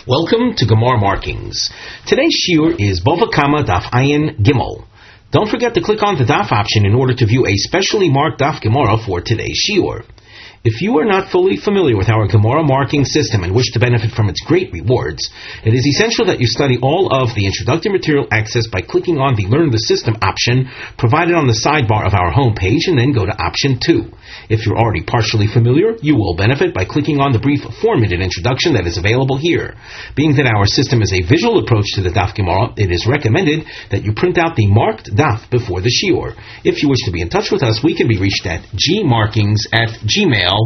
Welcome to Gemara Markings. Today's shiur is Bava Kama Daf Ayin Gimel. Don't forget to click on the Daf option in order to view a specially marked Daf Gemara for today's shiur. If you are not fully familiar with our Gemara marking system and wish to benefit from its great rewards, it is essential that you study all of the introductory material accessed by clicking on the Learn the System option provided on the sidebar of our homepage and then go to option 2. If you're already partially familiar, you will benefit by clicking on the brief 4-minute introduction that is available here. Being that our system is a visual approach to the Daf Gemara, it is recommended that you print out the marked Daf before the shiur. If you wish to be in touch with us, we can be reached at gmarkings@gmail.com.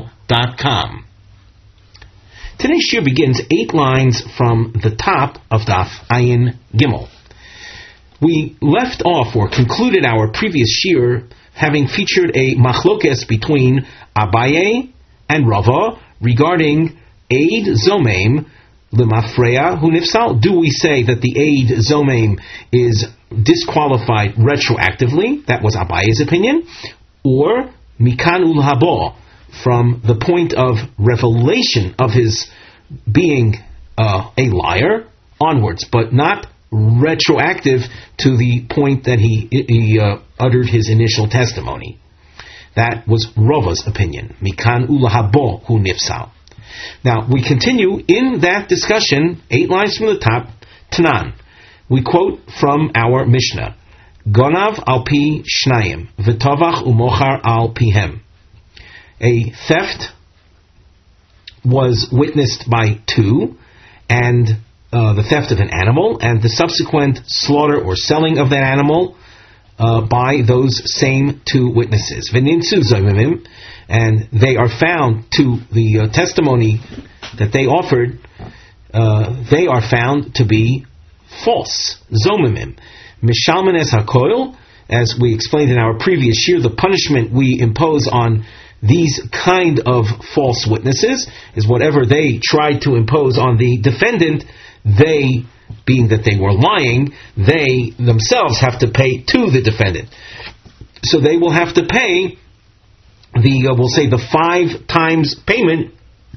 Today's shiur begins 8 lines from the top of Daf Ayin Gimel. We left off or concluded our previous shiur having featured a machlokes between Abaye and Rava regarding Eid Zomeim Lemafreya Hu Nifsal. Do we say that the Eid Zomeim is disqualified retroactively? That was Abaye's opinion. Or Mikan Ulhabo, from the point of revelation of his being a liar onwards, but not retroactive to the point that he uttered his initial testimony. That was Rava's opinion. Mikan ulahabo hu nifsal. Now, we continue in that discussion, 8 lines from the top, Tanan. We quote from our Mishnah, Gonav al pi shnayim, v'tovach umochar al pihem. A theft was witnessed by 2, and the theft of an animal, and the subsequent slaughter or selling of that animal by those same 2 witnesses. V'ninsu zomimim, and they are found to the testimony that they offered, they are found to be false. Zomimim. Mishalman es hakoil, as we explained in our previous year, the punishment we impose on these kind of false witnesses is whatever they tried to impose on the defendant. They, being that they were lying, they themselves have to pay to the defendant. So they will have to pay we'll say the 5 times payment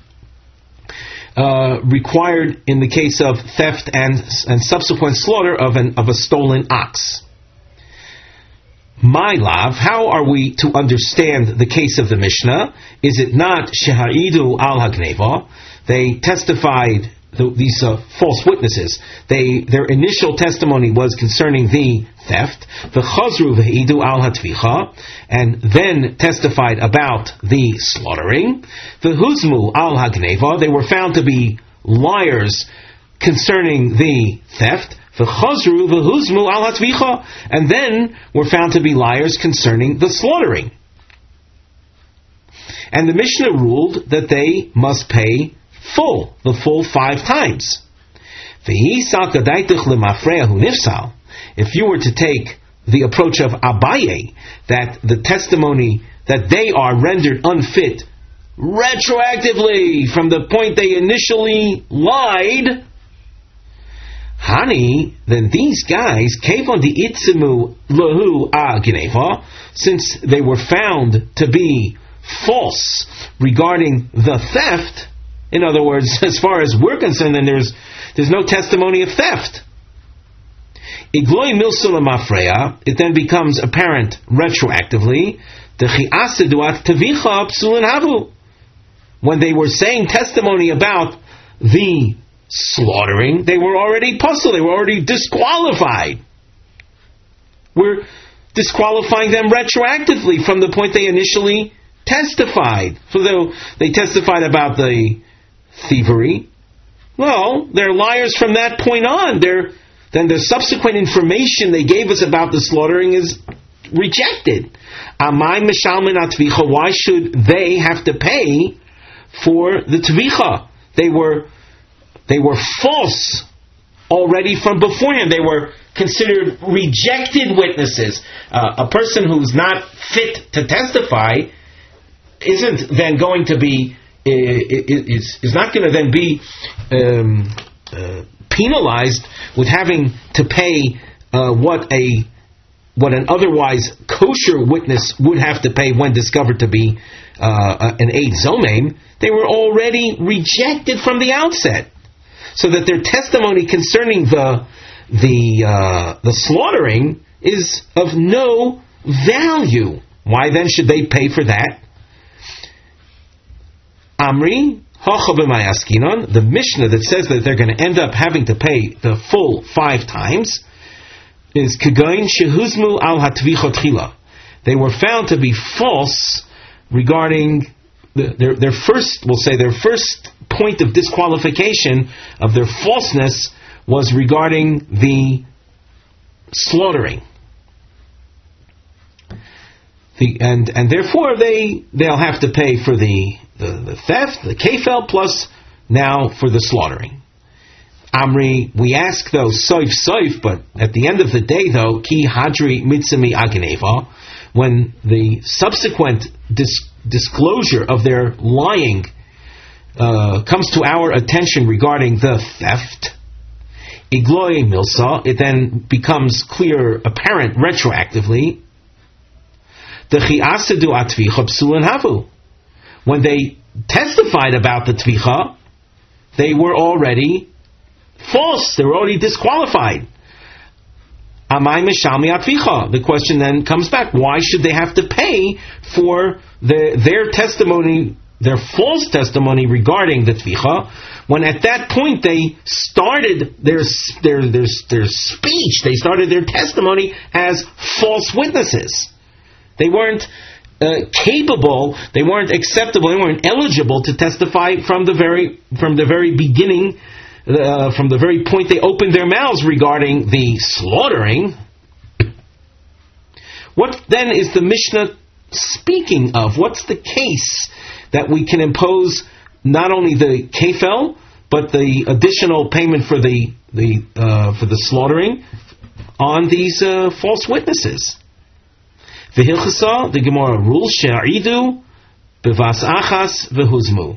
required in the case of theft and subsequent slaughter of a stolen ox. My love, how are we to understand the case of the Mishnah? Is it not Sheha'idu al Hagneva? They testified, these false witnesses, their initial testimony was concerning the theft, V'chazru v'hidu al hatvicha, and then testified about the slaughtering, V'huzmu al Hagneva, they were found to be liars concerning the theft, V'chazru v'huzmu al hatvicha, and then were found to be liars concerning the slaughtering. And the Mishnah ruled that they must pay the full 5 times. If you were to take the approach of Abaye, that the testimony that they are rendered unfit retroactively from the point they initially lied, Hani, then these guys, Kevon di itzimu lahu a gneva, since they were found to be false regarding the theft. In other words, as far as we're concerned, then there's no testimony of theft. Igloi milsula mafreya, it then becomes apparent retroactively, when they were saying testimony about the slaughtering, they were already puzzled, they were already disqualified. We're disqualifying them retroactively from the point they initially testified. So they testified about the thievery, well, they're liars from that point on. Then the subsequent information they gave us about the slaughtering is rejected. Why should they have to pay for the tvicha? They were false already from beforehand. They were considered rejected witnesses. A person who's not fit to testify isn't then going to be is not going to then be penalized with having to pay what an otherwise kosher witness would have to pay when discovered to be an Eid Zomeim. They were already rejected from the outset. so that their testimony concerning the slaughtering is of no value. Why then should they pay for that? Amri, the Mishnah that says that they're going to end up having to pay the full 5 times is Kegoin Shehuzmu al Hatvicha Tchila. They were found to be false regarding their first, we'll say their first point of disqualification of their falseness was regarding the slaughtering. And therefore they'll have to pay for the theft, the kefel, plus now for the slaughtering. Amri, we ask though, soif, but at the end of the day though, ki hadri mitzami agneva, when the subsequent disclosure of their lying comes to our attention regarding the theft, igloy milsa, it then becomes clear, apparent retroactively, when they testified about the tvicha, they were already false. They were already disqualified. The question then comes back: why should they have to pay for their testimony, their false testimony regarding the tvicha, when at that point they started their speech, they started their testimony as false witnesses? They weren't capable, they weren't acceptable, they weren't eligible to testify from the very beginning, from the very point they opened their mouths regarding the slaughtering. What then is the Mishnah speaking of? What's the case that we can impose not only the kefel, but the additional payment for the slaughtering on these false witnesses? V'hilchasa, the Gemara rules, she'a'idu b'vas achas v'huzmu.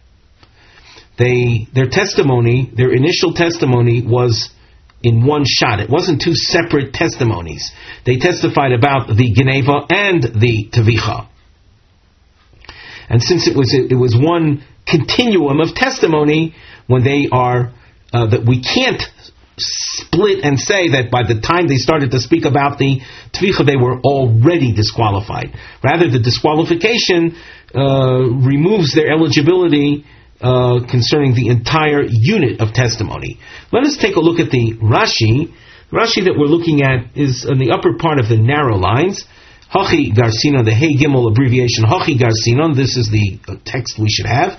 Their testimony, their initial testimony was in one shot. It wasn't 2 separate testimonies. They testified about the Geneva and the Tevicha. And since it was one continuum of testimony, when they are, that we can't split and say that by the time they started to speak about the Tvicha, they were already disqualified. Rather, the disqualification removes their eligibility concerning the entire unit of testimony. Let us take a look at the Rashi. The Rashi that we're looking at is on the upper part of the narrow lines. Hachi Garcinon, the Hey Gimel abbreviation, Hachi Garcinon, this is the text we should have.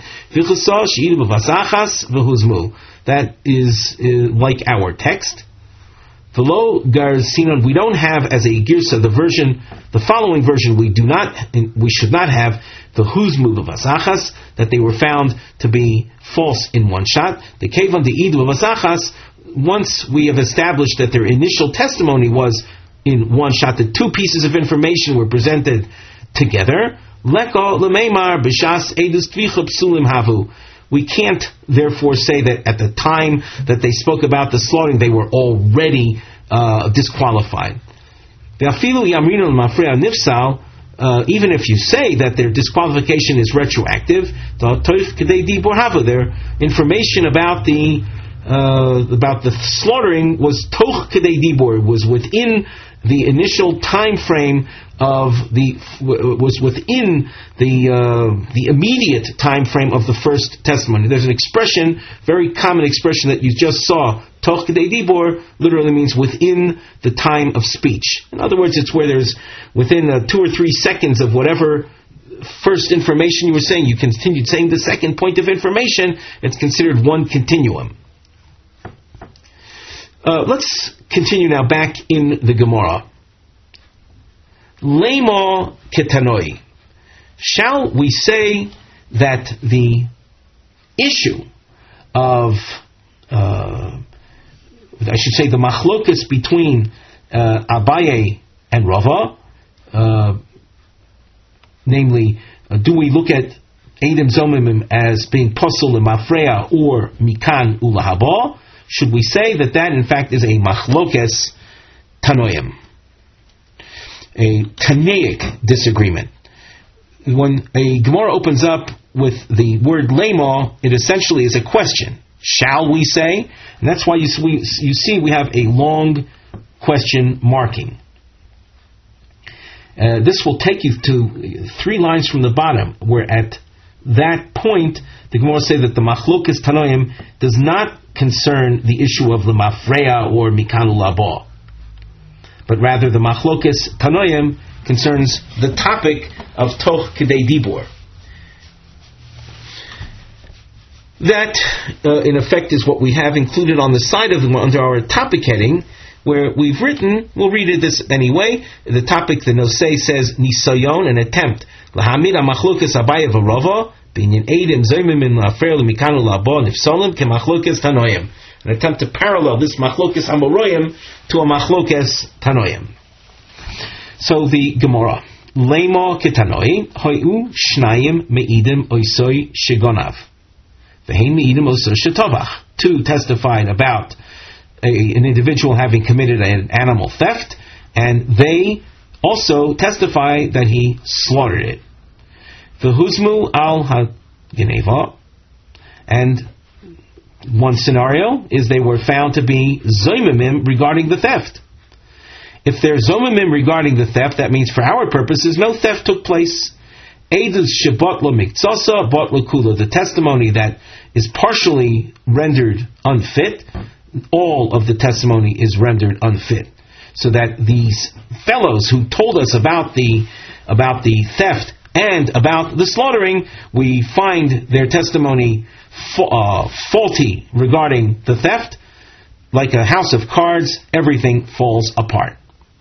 That is like our text. V'lo Garcinon, we don't have as a girsa the following version we should not have the huzmu v'vasachas, that they were found to be false in one shot. The kevan the idu v'vasachas, once we have established that their initial testimony was in one shot, the 2 pieces of information were presented together. Leko lemeimar b'shas edus tvicha psulim havu. We can't therefore say that at the time that they spoke about the slaughtering they were already disqualified. Even if you say that their disqualification is retroactive, their information about the slaughtering was toch kedei dibur, was within the initial time frame was within the immediate time frame of the first testimony. There's an expression, very common expression that you just saw, toch kedei dibur, literally means within the time of speech. In other words, it's where there's within 2 or 3 seconds of whatever first information you were saying, you continued saying the second point of information, it's considered one continuum. Let's continue now back in the Gemara. Lema ketanoi. Shall we say that the issue of, I should say, the machlokas between Abaye and Rava, namely, do we look at Eidim Zomimim as being Posel and Mafreya or Mikan Ulahaba? Should we say that in fact is a machlokes tanoim, a tanaic disagreement? When a Gemara opens up with the word lema, it essentially is a question. Shall we say? And that's why you see we have a long question marking. This will take you to 3 lines from the bottom, where at that point the Gemara say that the Machlokes Tanoim does not concern the issue of the Mafreya or Mikanu Labo, but rather the Machlokes Tanoim concerns the topic of Toch Kedei Dibur. That, in effect, is what we have included on the side of the under our topic heading, where we've written, we'll read this anyway, the topic, the Nosei says, Nisayon, an attempt, Lahamid HaMachlokes Abaye v'Rava, Binyan Eidim Zoymim in La'afer L'Mikanu La'abo Nifsolim K'Machlokes Tanoim. An attempt to parallel this Machlokes Amoroyim to a Machlokes Tanoim. So the Gemara, Lema Ketanoi, Hoyu Shnayim Me'idim Oisoi Shigonav. Veheim Me'idim Oisoi Shetovach. 2 testified about an individual having committed an animal theft, and they also testify that he slaughtered it. V'huzmu al ha-geneva, and one scenario is they were found to be zoymimim regarding the theft. If they're zoymimim regarding the theft, that means for our purposes no theft took place. Eidus shebat lo miktsasa bat lo kula, the testimony that is partially rendered unfit, all of the testimony is rendered unfit. So that these fellows who told us about the theft and about the slaughtering, we find their testimony faulty regarding the theft. Like a house of cards, everything falls apart.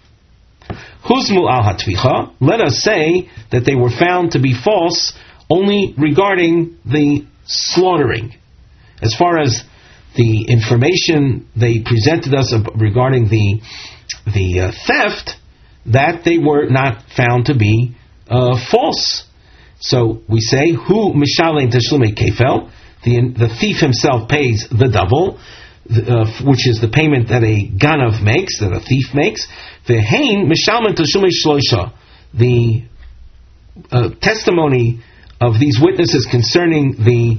Huzmu al hatvicha, let us say that they were found to be false only regarding the slaughtering. As far as the information they presented us regarding the theft, that they were not found to be false. So we say, Hu mishalin tashlume kefel, the thief himself pays the double, which is the payment that a ganav makes, that a thief makes. Ve'hein mishalin tashlume shloisha, the testimony of these witnesses concerning the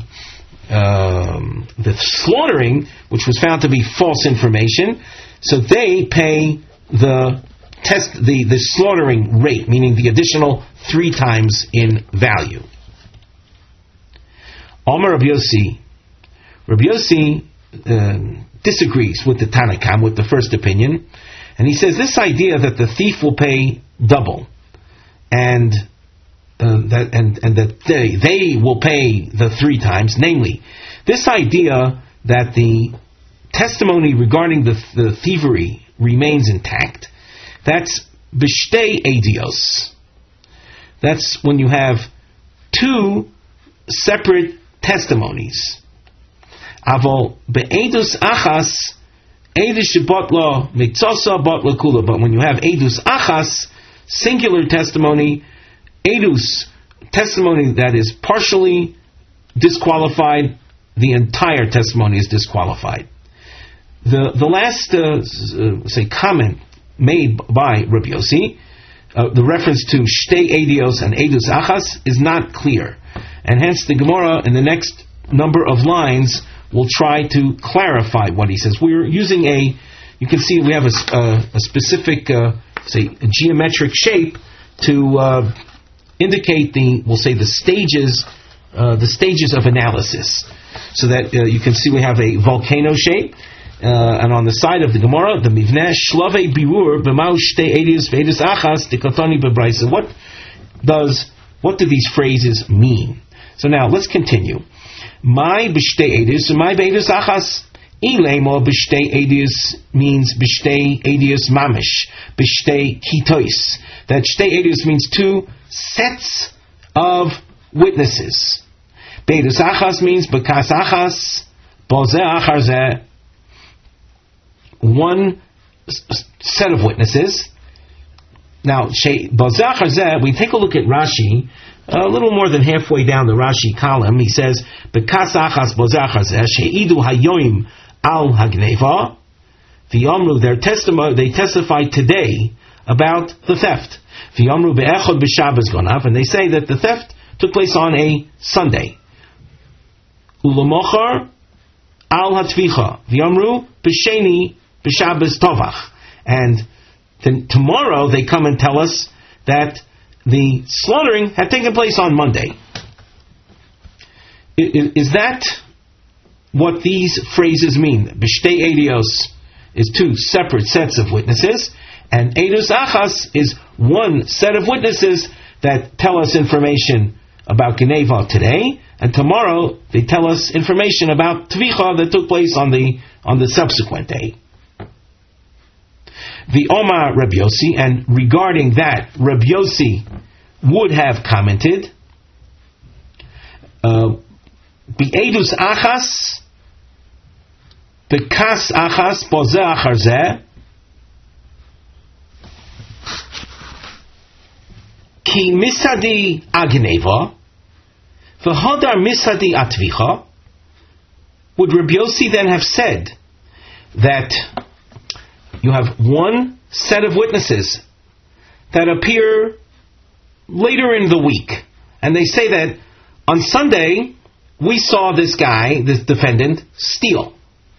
slaughtering, which was found to be false information, so they pay the slaughtering rate, meaning the additional 3 times in value. Omer Rabbi Yossi disagrees with the Tanakam, with the first opinion, and he says this idea that the thief will pay double, and that they will pay the 3 times, namely, this idea that the testimony regarding the thievery remains intact, that's b'shtei edios. That's when you have 2 separate testimonies. Avol be'edus achas, edus shebotlo mitzasa botlo kula. But when you have edus achas, singular testimony, edus, testimony that is partially disqualified, the entire testimony is disqualified. The last comment made by Rabbi Yossi, the reference to shtei edios and edus achas, is not clear, and hence the Gemara in the next number of lines will try to clarify what he says. We're using you can see we have a specific a geometric shape to indicate the stages of analysis, so that you can see we have a volcano shape. And on the side of the Gemara, the Mivneh, Shlavei Birur, B'mau Shtei Edus Ve'edus Achas, Dekatani B'braisa. What do these phrases mean? So now, let's continue. My B'shtei Edus, my Ve'edus Achas. Ilemo B'shtei Edus means B'shtei Edus Mamish, B'shtei Kitois. That Shtei Edus means 2 sets of witnesses. Ve'edus Achas means B'kas Achas, Bozeh Achar Zeh, 1 set of witnesses. Now, we take a look at Rashi, a little more than halfway down the Rashi column. He says, "Bekas achas bozachas sheidu hayoim al hagneva." V'yomru, they testified today about the theft. V'yomru be'echad b'Shabbos gonav, and they say that the theft took place on a Sunday. Ulamochar al hatvicha v'yamru b'sheni b'Shabbos tovach. And tomorrow they come and tell us that the slaughtering had taken place on Monday. Is that what these phrases mean? B'shtei edios is two separate sets of witnesses, and edus achas is one set of witnesses that tell us information about Geneva today, and tomorrow they tell us information about Tvicha that took place on the subsequent day. The Omar Reb Yossi, and regarding that, Reb Yossi would have commented, Be'edus achas, bekas achas, boze achar zeh, ki misadi agneva, v'hodar misadi atvicha. Would Reb Yossi then have said that you have one set of witnesses that appear later in the week, and they say that on Sunday we saw this guy, this defendant, steal.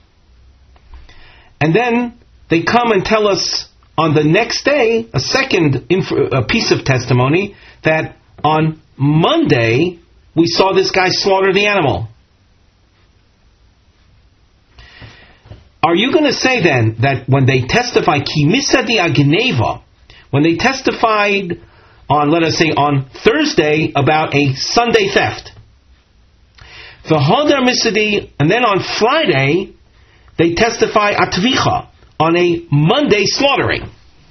And then they come and tell us on the next day, a second a piece of testimony, that on Monday we saw this guy slaughter the animal. Are you going to say then that when they testify, ki misadi agneva, when they testified on, let us say, on Thursday about a Sunday theft, the hodar misadi, and then on Friday they testify atvicha, on a Monday slaughtering.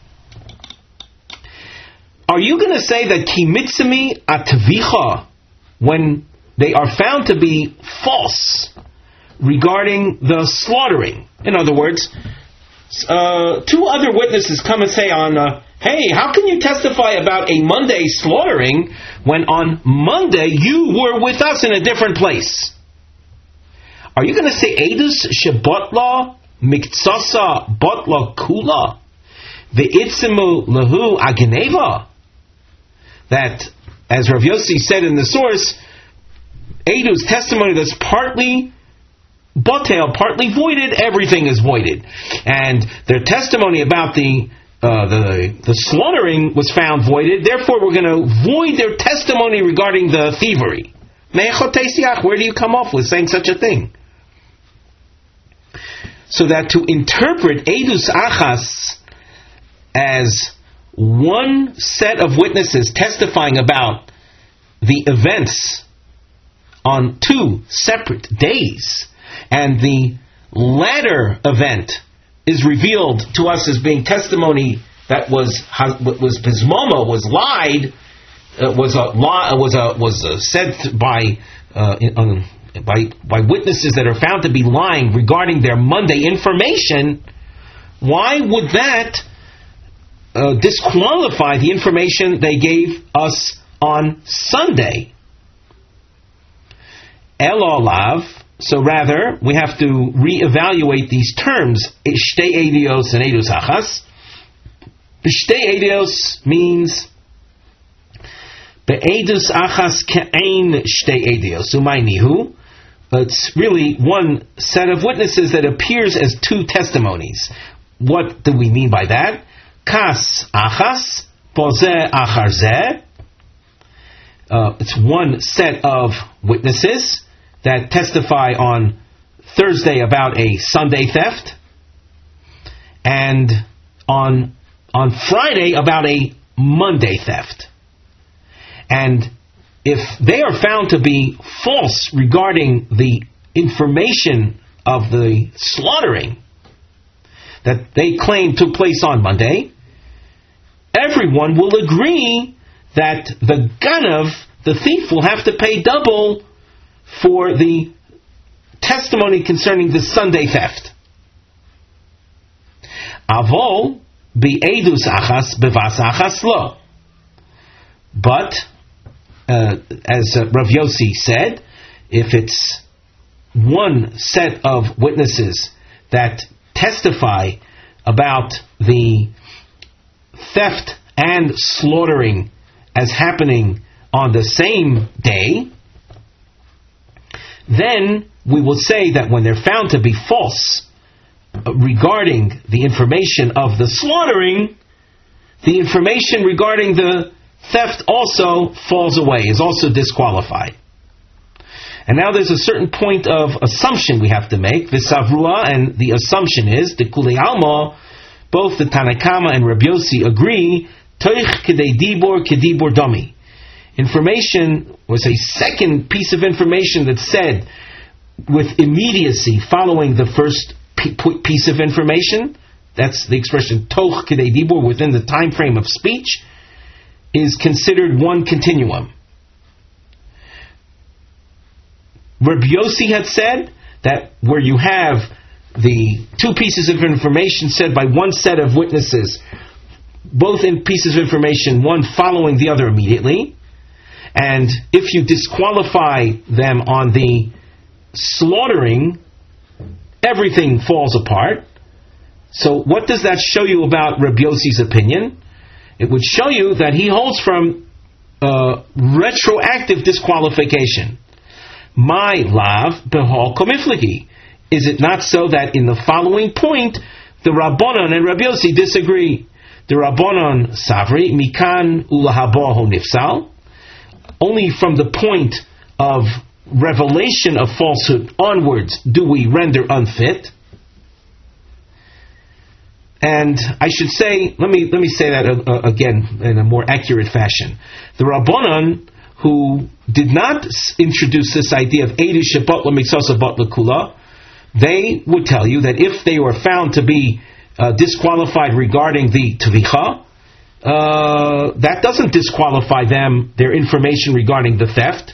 Are you going to say that ki mitzami atvicha, when they are found to be false regarding the slaughtering? In other words, two other witnesses come and say hey, how can you testify about a Monday slaughtering when on Monday you were with us in a different place? Are you going to say edus shebotla miktsasa botla kula ve'itzimu lahu ageneva? That, as Rav Yossi said in the source, edus, testimony that's partly botel, partly voided, everything is voided. And their testimony about the slaughtering was found voided, therefore we're going to void their testimony regarding the thievery. Where do you come off with saying such a thing? So that to interpret edus achas as one set of witnesses testifying about the events on two separate days, and the latter event is revealed to us as being testimony that was bismoma, was lied, was said by witnesses that are found to be lying regarding their Monday information. Why would that disqualify the information they gave us on Sunday? Elolav. So rather, we have to reevaluate these terms, shtei edios and edus achas. Shtei edios means be'edus achas ke'ein shtei edios. Umaynihu. It's really one set of witnesses that appears as two testimonies. What do we mean by that? Kas achas, pozeh achar zeh. It's one set of witnesses that testify on Thursday about a Sunday theft, and on Friday about a Monday theft. And if they are found to be false regarding the information of the slaughtering that they claim took place on Monday, everyone will agree that the ganav, the thief, will have to pay double for the testimony concerning the Sunday theft. Avol be'edus achas bevas achas lo. But, as Rav Yossi said, if it's one set of witnesses that testify about the theft and slaughtering as happening on the same day, then we will say that when they're found to be false regarding the information of the slaughtering, the information regarding the theft also falls away, is also disqualified. And now there's a certain point of assumption we have to make. V'savrua, and the assumption is, the Kulei Alma, both the Tanakama and Rabbi Yossi agree, Toich kedei dibor kedibor dami. Information was a second piece of information that said, with immediacy following the first piece of information, that's the expression toch kedei dibor, within the time frame of speech, is considered one continuum. Rabbi Yossi had said that where you have the two pieces of information said by one set of witnesses, both in pieces of information, one following the other immediately, and if you disqualify them on the slaughtering, everything falls apart. So what does that show you about Rabbi Yossi's opinion? It would show you that he holds from retroactive disqualification. My lav behal komifligi. Is it not so that in the following point, the Rabbanon and Rabbi Yossi disagree? The Rabbanon savri mikan ulahaboho nifsal. Only from the point of revelation of falsehood onwards do we render unfit. And I should say, let me say that again in a more accurate fashion. The Rabbanon, who did not introduce this idea of Eidi Shabbat L'Mitzvah Bat L'Kula, they would tell you that if they were found to be disqualified regarding the Tvicha, that doesn't disqualify them, their information regarding the theft.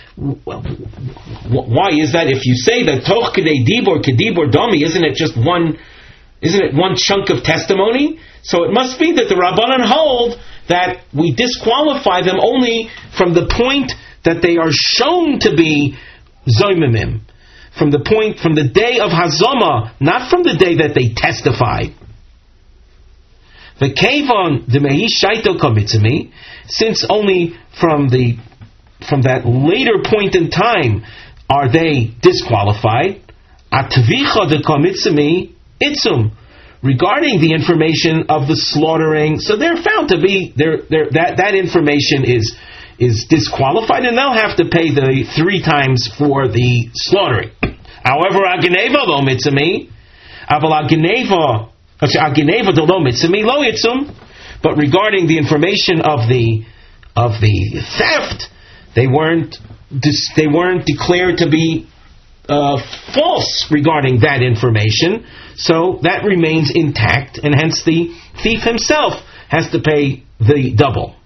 Why is that? If you say that Toch Kedei Dibor Kedibor Domi, isn't it one chunk of testimony? So it must be that the Rabbanan hold that we disqualify them only from the point that they are shown to be Zoymimim. From the day of Hazoma, not from the day that they testified. The Kevon the Mehi Shaito Komitzimi, since only from that later point in time are they disqualified. Atvicha the Komitzimi Itzum, regarding the information of the slaughtering, so they're found to be that information is disqualified, and they'll have to pay the 3 times for the slaughtering. However, Ageneva lo mitzami, aval Ageneva lo mitzami lo itzum. But regarding the information of the theft, they weren't declared to be false regarding that information, so that remains intact, and hence the thief himself has to pay the double.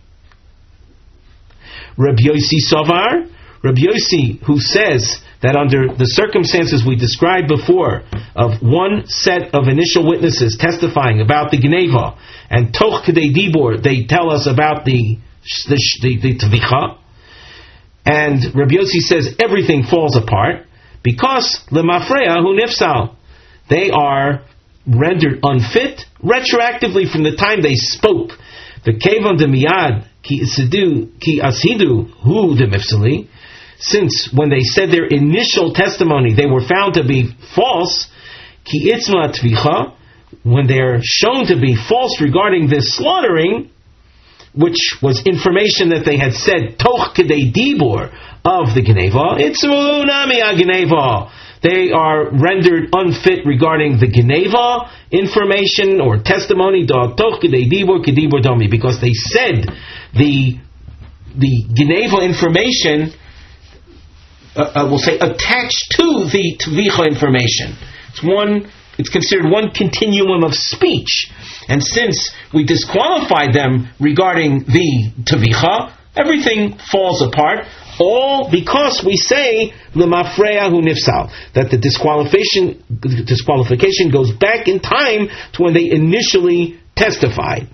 Rabbi Yossi Sovar, Rabbi Yossi, who says that under the circumstances we described before, of one set of initial witnesses testifying about the Geneva, and Toch Kedei Dibor, they tell us about the Tvicha, and Rabbi Yossi says everything falls apart, because Lemafreya hu nifsal, they are rendered unfit retroactively from the time they spoke. The Kevon de Miyad ki ashidu hu de mifsali, since when they said their initial testimony they were found to be false, ki itzma tvicha, when they're shown to be false regarding this slaughtering, which was information that they had said toch kedei dibor of the Geneva, itzmu nami ha-Geneva, they are rendered unfit regarding the Geneva information or testimony, toch kedei dibor kedibor domi, because they said the Geneva information, we'll say, attached to the Tvicha information. It's considered one continuum of speech. And since we disqualified them regarding the Tvicha, everything falls apart, all because we say Lemafreya hu nifsal, that the disqualification goes back in time to when they initially testified.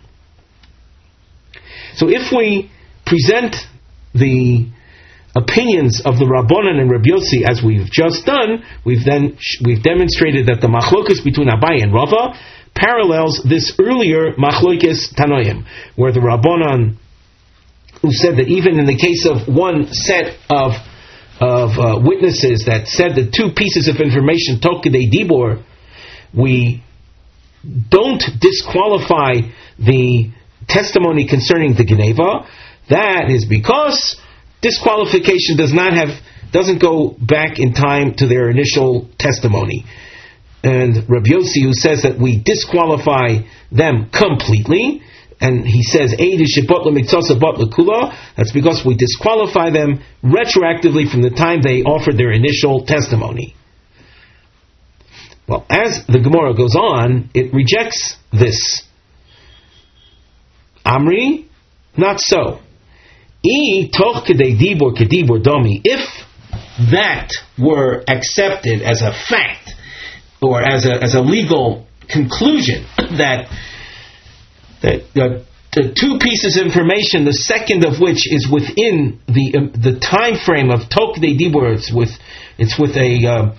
So if we present the opinions of the Rabbanan and Rabbi Yossi as we've just done, we've demonstrated that the machlokas between Abaye and Rava parallels this earlier machlokas Tanoim, where the Rabbanan, who said that even in the case of one set of witnesses that said the two pieces of information, Tok Kedei Dibur, we don't disqualify the testimony concerning the Geneva. That is because disqualification doesn't go back in time to their initial testimony. And Rabbi Yossi, who says that we disqualify them completely, and he says, that's because we disqualify them retroactively from the time they offered their initial testimony. Well, as the Gemara goes on, it rejects this. Amri, not so. If that were accepted as a fact, or as a legal conclusion, that the two pieces of information, the second of which is within the time frame of Tok Kedei Dibur, it's with a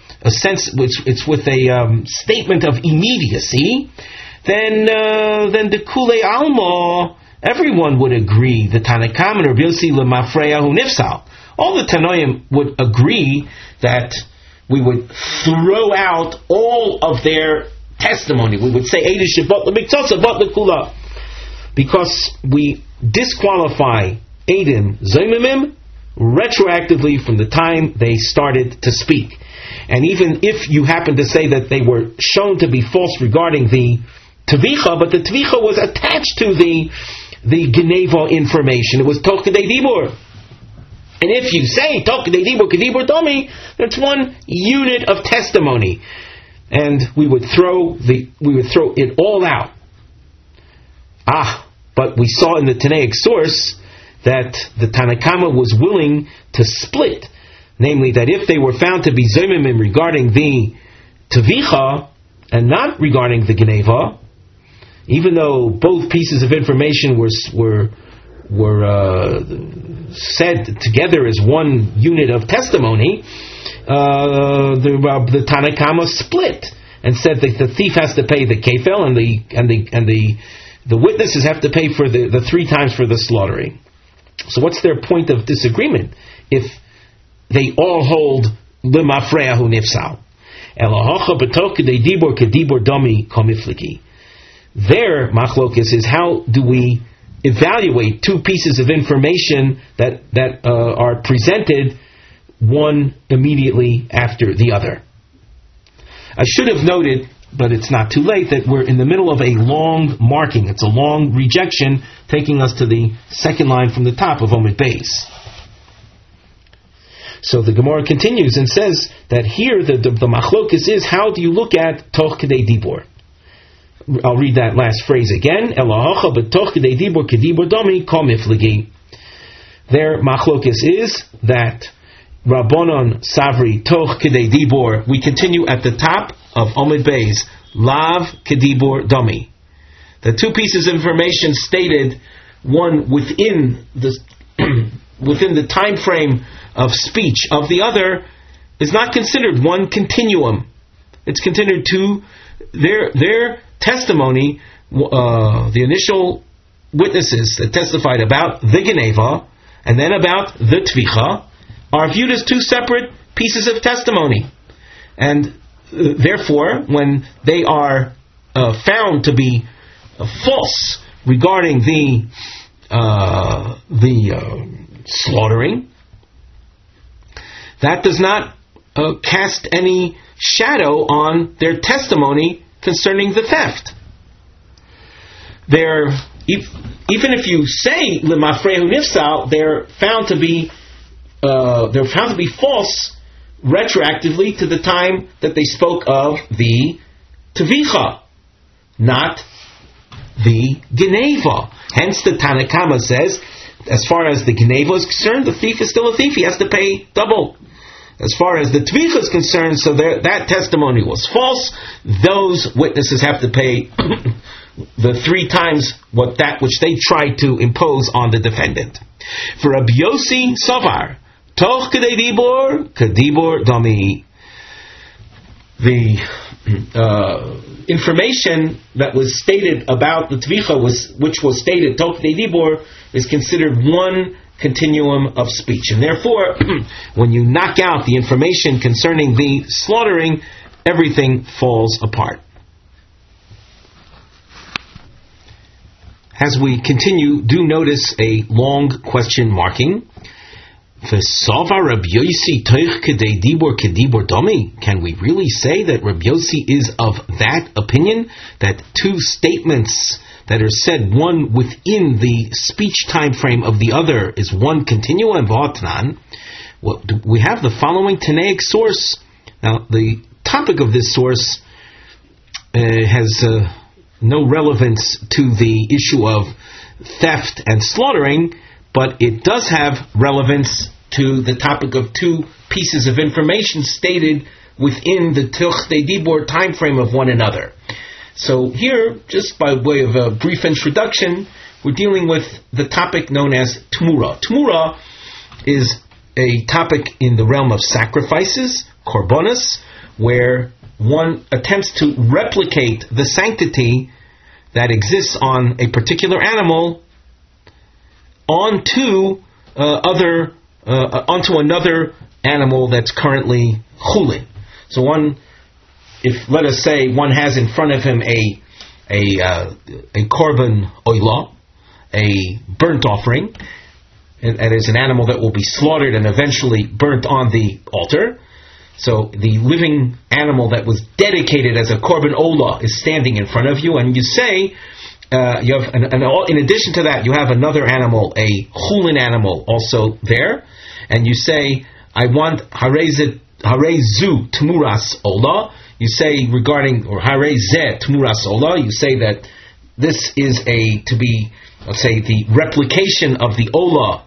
statement of immediacy, then the Kulei Alma, everyone would agree. The Tanakam and Rabbi Yossi Lemafreyahu Nifsal, all the Tanoim would agree that we would throw out all of their testimony. We would say Eidah Shabbat L'Miktasa Bat L'Kula, because we disqualify Eidim Zoymimim retroactively from the time they started to speak. And even if you happen to say that they were shown to be false regarding the Tvicha, but the Tvicha was attached to the Geneva information, it was Tok Kedei Dibur. And if you say Tok Kedei Dibur Kedibur Domi, that's one unit of testimony, and we would throw it all out. But we saw in the Tanaic source that the Tanakama was willing to split, namely that if they were found to be Zoymimim regarding the Tvicha and not regarding the Geneva, even though both pieces of information were said together as one unit of testimony, the Tanakama split and said that the thief has to pay the kefel and the witnesses have to pay for the 3 times for the slaughtering. So what's their point of disagreement if they all hold Lemafreyahu Nifsal? Elahacha b'tok kedei dibur kedibur domi komifliki. Their machlokes is, how do we evaluate two pieces of information that are presented one immediately after the other? I should have noted, but it's not too late, that we're in the middle of a long marking. It's a long rejection, taking us to the second line from the top of Omid Beis. So the Gemara continues and says that here the machlokes is, how do you look at Toch Kedei Dibur? I'll read that last phrase again. Elahacha b'toch kedei dibur kedibur domi kol miflegi. Their machlokes is that Rabbanon Savri toch kedei dibur. We continue at the top of Omid Beis. Lav kedibur domi. The two pieces of information stated, one within the time frame of speech of the other, is not considered one continuum. It's considered two. Their testimony, the initial witnesses that testified about the Geneva and then about the Tvicha, are viewed as two separate pieces of testimony. And therefore, when they are found to be false regarding the slaughtering, that does not cast any shadow on their testimony concerning the theft. Even if you say Lemafrehu Nifsal, they're found to be false retroactively to the time that they spoke of the Tvicha, not the Geneva. Hence the Tanakama says, as far as the Geneva is concerned, the thief is still a thief. He has to pay double. As far as the Tvicha is concerned, so that testimony was false. Those witnesses have to pay the 3 times that which they tried to impose on the defendant. For Rabbi Yossi Savar, Toch Kedei Dibur, Kedibur Domi. The information that was stated about the Tvicha which was stated Toch Kedei Dibur, is considered one continuum of speech. And therefore, when you knock out the information concerning the slaughtering, everything falls apart. As we continue, do notice a long question marking. Can we really say that Rabbi Yossi is of that opinion, that two statements that are said, one within the speech time frame of the other, is one continuum? Well, we have the following Tanaic source. Now, the topic of this source has no relevance to the issue of theft and slaughtering, but it does have relevance to the topic of two pieces of information stated within the Tilchtei Dibur time frame of one another. So here, just by way of a brief introduction, we're dealing with the topic known as Tmura. Tmura is a topic in the realm of sacrifices, korbanos, where one attempts to replicate the sanctity that exists on a particular animal onto another animal that's currently chulin. So if let us say one has in front of him a korban oila, a burnt offering, and is an animal that will be slaughtered and eventually burnt on the altar. So the living animal that was dedicated as a korban olah is standing in front of you, and you say, you have in addition to that, you have another animal, a chulin animal, also there, and you say, I want harezu tmuras olah. You say regarding, or harezeh tmuras olah, you say that this is to be, let's say, the replication of the olah.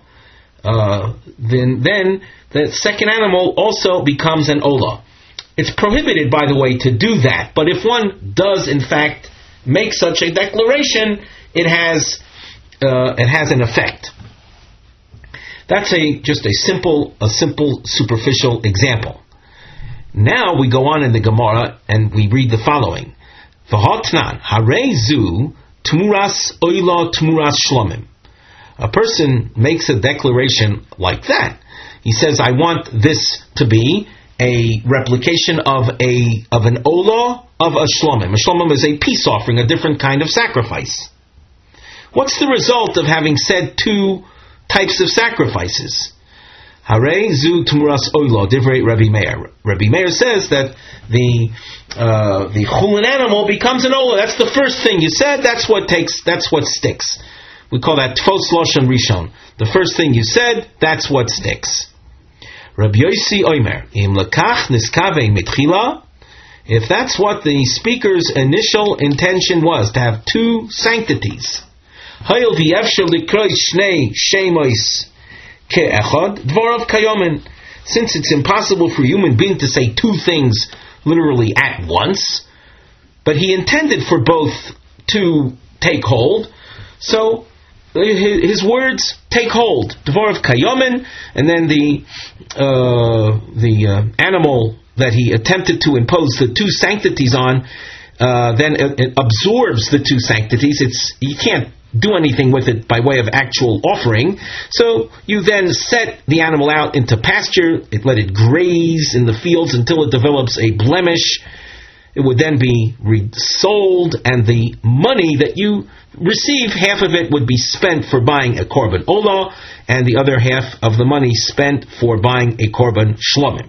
Then the second animal also becomes an olah. It's prohibited, by the way, to do that. But if one does, in fact, make such a declaration, it has an effect. That's just a simple, superficial example. Now we go on in the Gemara and we read the following: V'hotnan harezu tmuras oila tmuras shlomim. A person makes a declaration like that. He says, I want this to be a replication of an olah of a shlomim. A shlomim is a peace offering, a different kind of sacrifice. What's the result of having said two types of sacrifices? Harei zu tmuras oila, divrei Rabbi Meir. Rabbi Meir says that the chulin animal becomes an olah. That's the first thing you said. That's what sticks. We call that tfos loshen rishon. The first thing you said, that's what sticks. Rabbi Yossi Omer, im lekach niskave mitchila. If that's what the speaker's initial intention was, to have two sanctities, hayil v'yefshel likrois shnei shemois ke'echad dvorav kayomin. Since it's impossible for a human being to say two things literally at once, but he intended for both to take hold, so his words take hold. Dvorav kayomin, and then the animal that he attempted to impose the two sanctities on, then it absorbs the two sanctities. You can't do anything with it by way of actual offering. So you then set the animal out into pasture, let it graze in the fields until it develops a blemish. It would then be resold, and the money that you receive, half of it would be spent for buying a korban olah, and the other half of the money spent for buying a korban shlomim.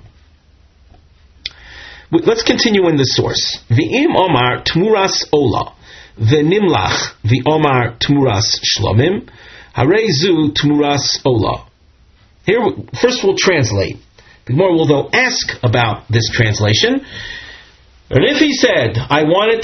Let's continue in the source. V'im omar tmuras olah, v'nimlach v'omar tmuras shlomim, harezu tmuras olah. Here, first we'll translate. The more will though ask about this translation. And if he said, I want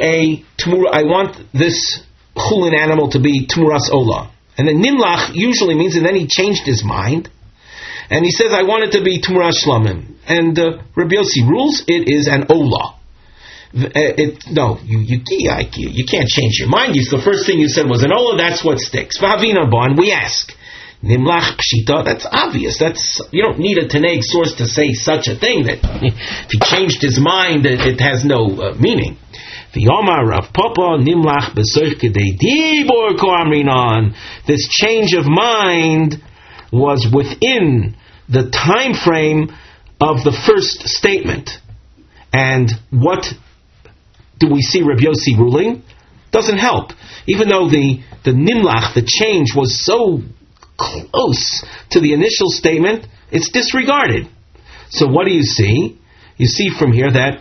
this chulin animal to be tmuras olah, and then nimlach usually means, and then he changed his mind, and he says, I want it to be tmuras shlomim, and Rabbi Yossi rules it is an olah. You can't change your mind. The first thing you said was an olah. That's what sticks. V'havina bon, we ask. Nimlach pshita, that's obvious. You don't need a Tanaic source to say such a thing, that if he changed his mind, it has no meaning. V'yomar Rav Papa nimlach b'soich kedei dibur ko amrinan. This change of mind was within the time frame of the first statement. And what do we see Rabbi Yossi ruling? Doesn't help. Even though the nimlach, the change, was so close to the initial statement, it's disregarded. So what do you see? You see from here that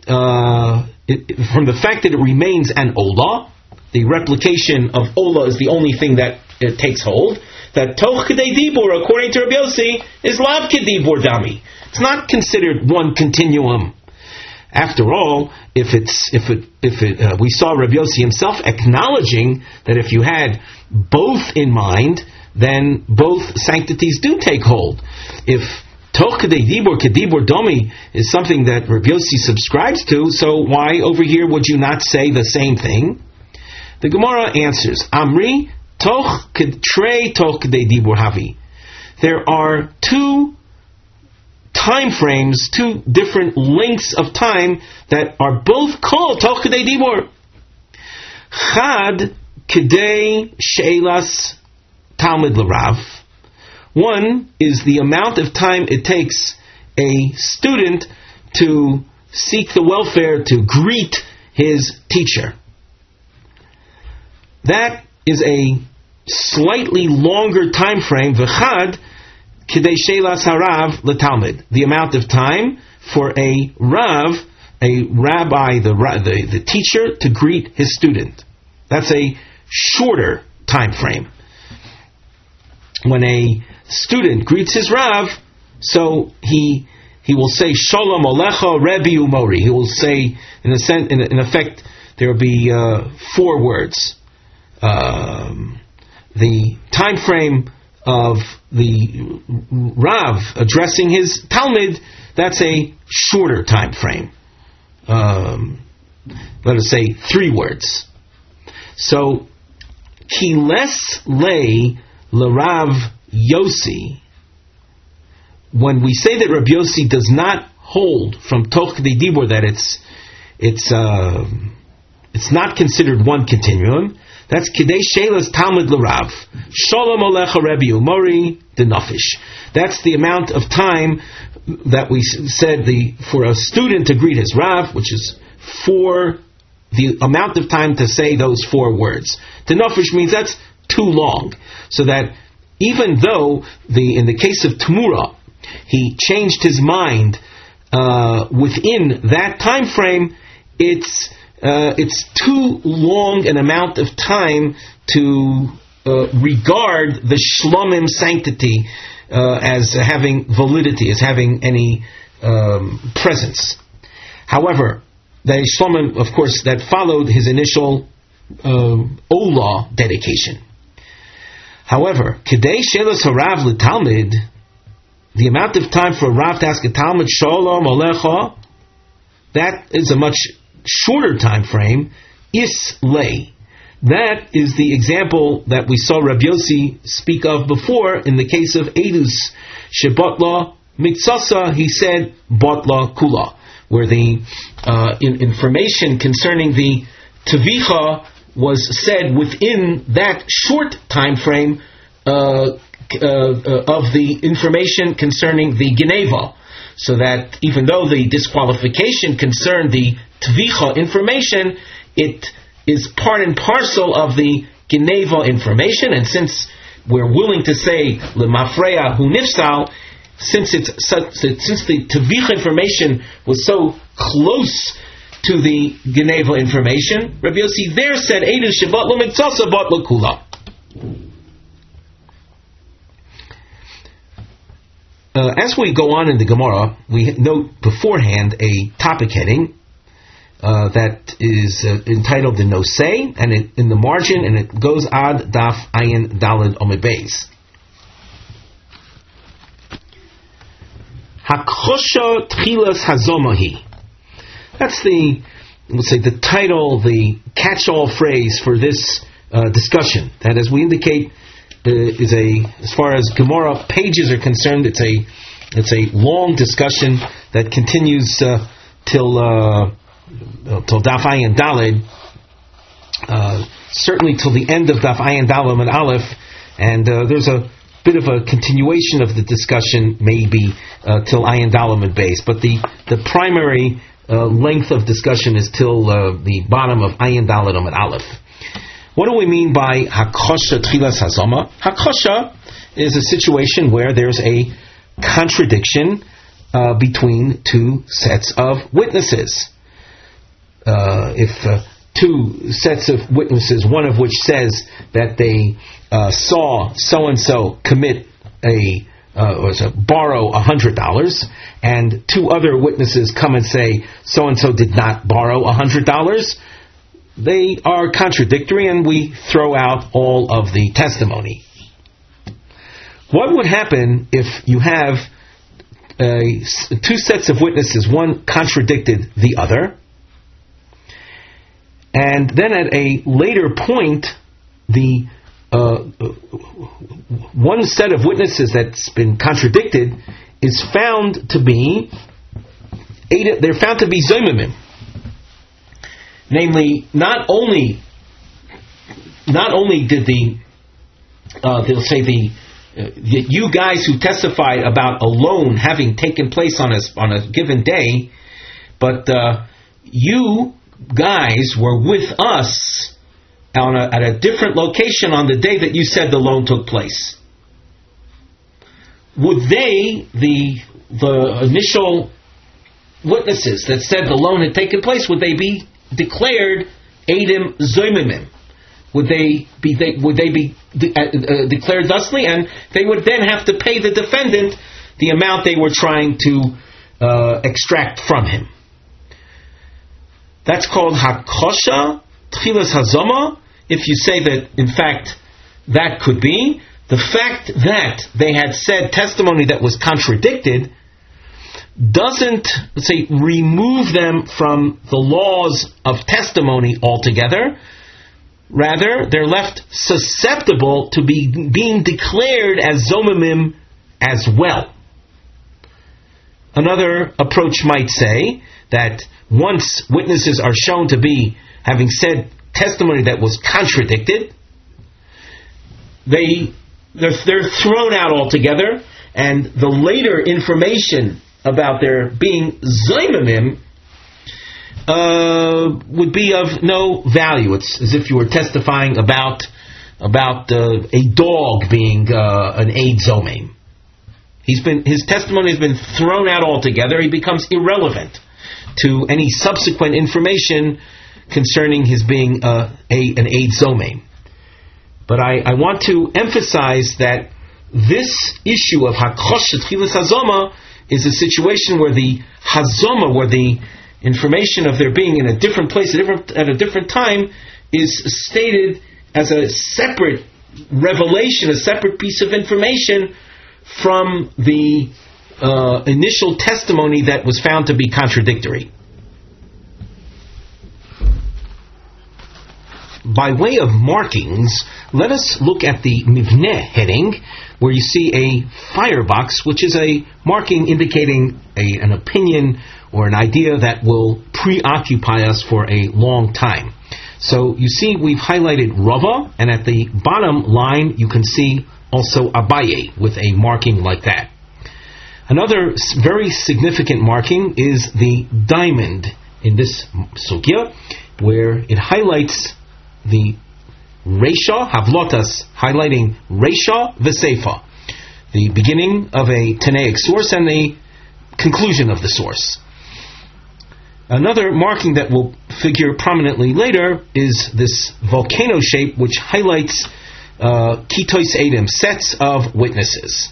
from the fact that it remains an olah, the replication of olah is the only thing that it takes hold, that toch kedei dibur, according to Rabbi Yossi, is lav kedibur dami. It's not considered one continuum. After all, we saw Rabbi Yossi himself acknowledging that if you had both in mind, then both sanctities do take hold. If toch kedei dibur kedibur dami is something that Rabbi Yossi subscribes to, so why over here would you not say the same thing? The Gemara answers, Amri toch trei toch kedei dibur havi. There are two time frames, two different lengths of time that are both called toch kedei dibur. Chad kedei she'elas talmid l'rav. One is the amount of time it takes a student to seek the welfare, to greet his teacher. That is a slightly longer time frame. V'chad kedei she'elas harav l'talmid. The amount of time for a rav, a rabbi, the teacher, to greet his student. That's a shorter time frame. When a student greets his rav, so he will say Shalom Alecha Rebbe Umori. He will say, in effect, there will be 4 words. The time frame of the rav addressing his talmid, that's a shorter time frame. Let us say 3 words. So Kiles lei l'Rav Yossi. When we say that Rabbi Yossi does not hold from toch kedei dibur that it's not considered one continuum, that's kedei she'elas talmid l'Rav. Shalom alecha Rebbe Umori denafish. That's the amount of time that we said for a student to greet his Rav, which is the amount of time to say those 4 words. Denafish means that's too long. So that even though in the case of Tamura, he changed his mind within that time frame, it's too long an amount of time to regard the shlomim sanctity as having validity, as having any presence. However, the shlomim, of course, that followed his initial olah dedication. However, kedei she'elas harav l'talmid, the amount of time for a rav to ask a talmid Shalom Alecha, that is a much shorter time frame. Is lei. That is the example that we saw Rabbi Yossi speak of before in the case of Edus Shebotla Mitzasa. He said Botla Kula, where the information concerning the Tevicha was said within that short time frame of the information concerning the Geneva. So that even though the disqualification concerned the Tevicha information, it is part and parcel of the Geneva information, and since we're willing to say L'mafreya hu nifsal, since the Tevicha information was so close to the Geneva information, Rabbi Yossi there said, Eidu shebat lo miktsasa bat lo kula. As we go on in the Gemara, we note beforehand a topic heading that is entitled the Nosei, and in the margin, and it goes ad daf ayin daled omid beis. Hakchosha tchilas hazomahi. That's the title, the catch-all phrase for this discussion. That, as we indicate, is as far as Gemara pages are concerned, it's a long discussion that continues till Daf Ayin Daled, certainly till the end of Daf Ayin Daled and Aleph, and there's a bit of a continuation of the discussion, maybe till Ayin Dalam and Beis, but the primary length of discussion is till the bottom of Ayin Dalam and Aleph. What do we mean by Hakosha Tchilas Hazama? Hakosha is a situation where there's a contradiction between two sets of witnesses. If two sets of witnesses, one of which says that they saw so-and-so commit borrow $100, and two other witnesses come and say so-and-so did not borrow $100, they are contradictory, and we throw out all of the testimony. What would happen if you have two sets of witnesses, one contradicted the other, and then at a later point, the one set of witnesses that's been contradicted is found to be zoymimim. Namely, not only did they'll say you guys who testified about a loan having taken place on a given day, but you guys were with us at a different location on the day that you said the loan took place. Would they, the initial witnesses that said the loan had taken place, would they be declared Eidim Zoymimim? Would they be declared thusly, and they would then have to pay the defendant the amount they were trying to extract from him? That's called Hakosha Tchilas Hazama. If you say that, in fact, that could be, the fact that they had said testimony that was contradicted doesn't, let's say, remove them from the laws of testimony altogether. Rather, they're left susceptible to being declared as Zomimim as well. Another approach might say that once witnesses are shown to be having said testimony that was contradicted, they're thrown out altogether, and the later information about their being Zoymimim would be of no value. It's as if you were testifying about a dog being an Eid Zomim. His testimony has been thrown out altogether. He becomes irrelevant to any subsequent information concerning his being an Eid Zomim. But I want to emphasize that this issue of Hakosh Tchilas Hazoma is a situation where the Hazoma, where the information of their being in a different place at a different time, is stated as a separate revelation, a separate piece of information from the initial testimony that was found to be contradictory. By way of markings, let us look at the Mivneh heading, where you see a firebox, which is a marking indicating an opinion or an idea that will preoccupy us for a long time. So you see we've highlighted Rava, and at the bottom line you can see also Abaye with a marking like that. Another very significant marking is the diamond in this sugya, where it highlights the Reisha, Havlotas, highlighting Reisha V'Seifa, the beginning of a Tanaic source and the conclusion of the source. Another marking that will figure prominently later is this volcano shape, which highlights Kitois Eidim, sets of witnesses.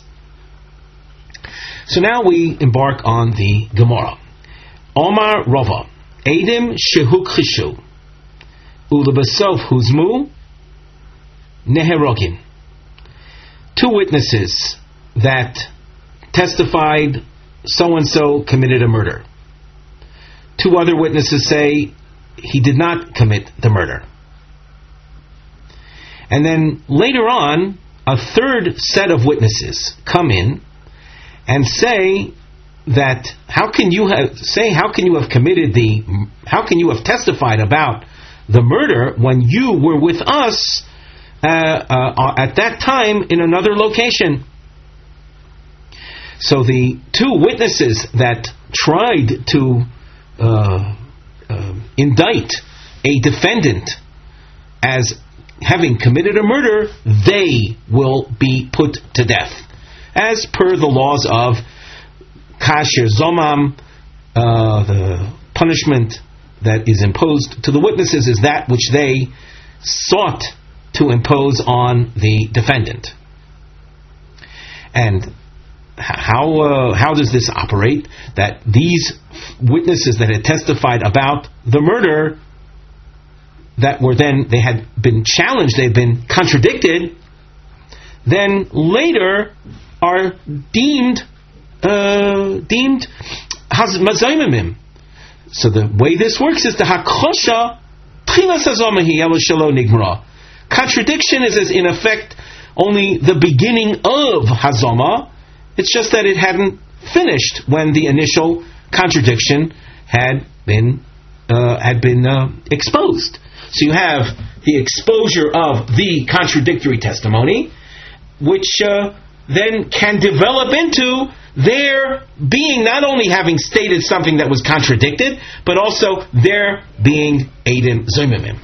So now we embark on the Gemara. Omar Rava, Eidim Shehukchishu, Ulebasov Huzmu, Neherogin. Two witnesses that testified so-and-so committed a murder. Two other witnesses say he did not commit the murder. And then later on, a third set of witnesses come in and say that how can you have testified about the murder when you were with us at that time in another location. So the two witnesses that tried to indict a defendant as having committed a murder, they will be put to death, as per the laws of Kasher Zomam. The punishment that is imposed to the witnesses is that which they sought to impose on the defendant. And how does this operate? That these witnesses that had testified about the murder, that were then, they had been challenged, they had been contradicted, then later are deemed Mazaymimim. So the way this works is the Hakosha Tchilas Hazomahi Ela Shelo Nigmara. Contradiction is in effect only the beginning of Hazoma. It's just that it hadn't finished when the initial contradiction had been exposed. So you have the exposure of the contradictory testimony, which then can develop into their being not only having stated something that was contradicted, but also their being Eidim Zoymimim.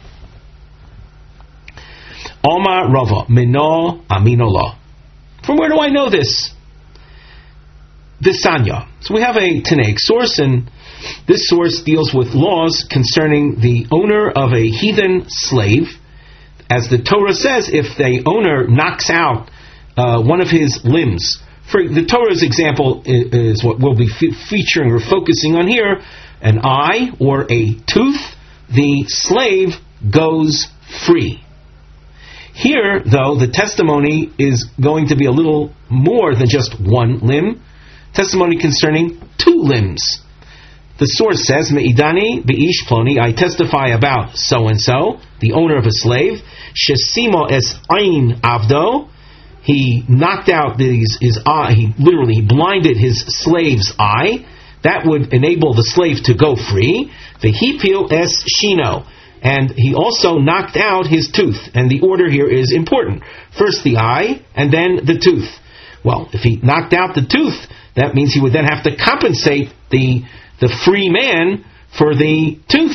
Omar Rava Mino Aminola. From where do I know this? Visanya. So we have a Tanaic source, and this source deals with laws concerning the owner of a heathen slave. As the Torah says, if the owner knocks out one of his limbs, for the Torah's example is what we'll be featuring or focusing on here, an eye or a tooth, the slave goes free. Here, though, the testimony is going to be a little more than just one limb. Testimony concerning two limbs. The source says, Me'idani be'ish ploni, I testify about so-and-so, the owner of a slave, Shesimo es ayin avdo, he knocked out his eye, he blinded his slave's eye, that would enable the slave to go free, Vehipil es shino, and he also knocked out his tooth, and the order here is important. First the eye, and then the tooth. Well, if he knocked out the tooth, that means he would then have to compensate the free man for the tooth.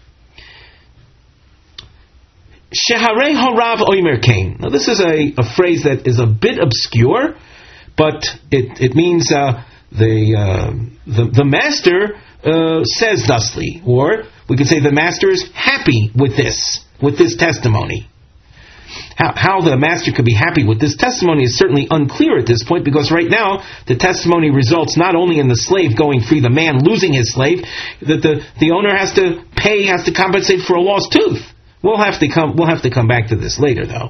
Sheharei harav oimer kain. Now this is a phrase that is a bit obscure, but it means the master says thusly, or we could say the master is happy with this testimony. How the master could be happy with this testimony is certainly unclear at this point, because right now the testimony results not only in the slave going free, the man losing his slave, that the owner has to compensate for a lost tooth. We'll have to come back to this later, though.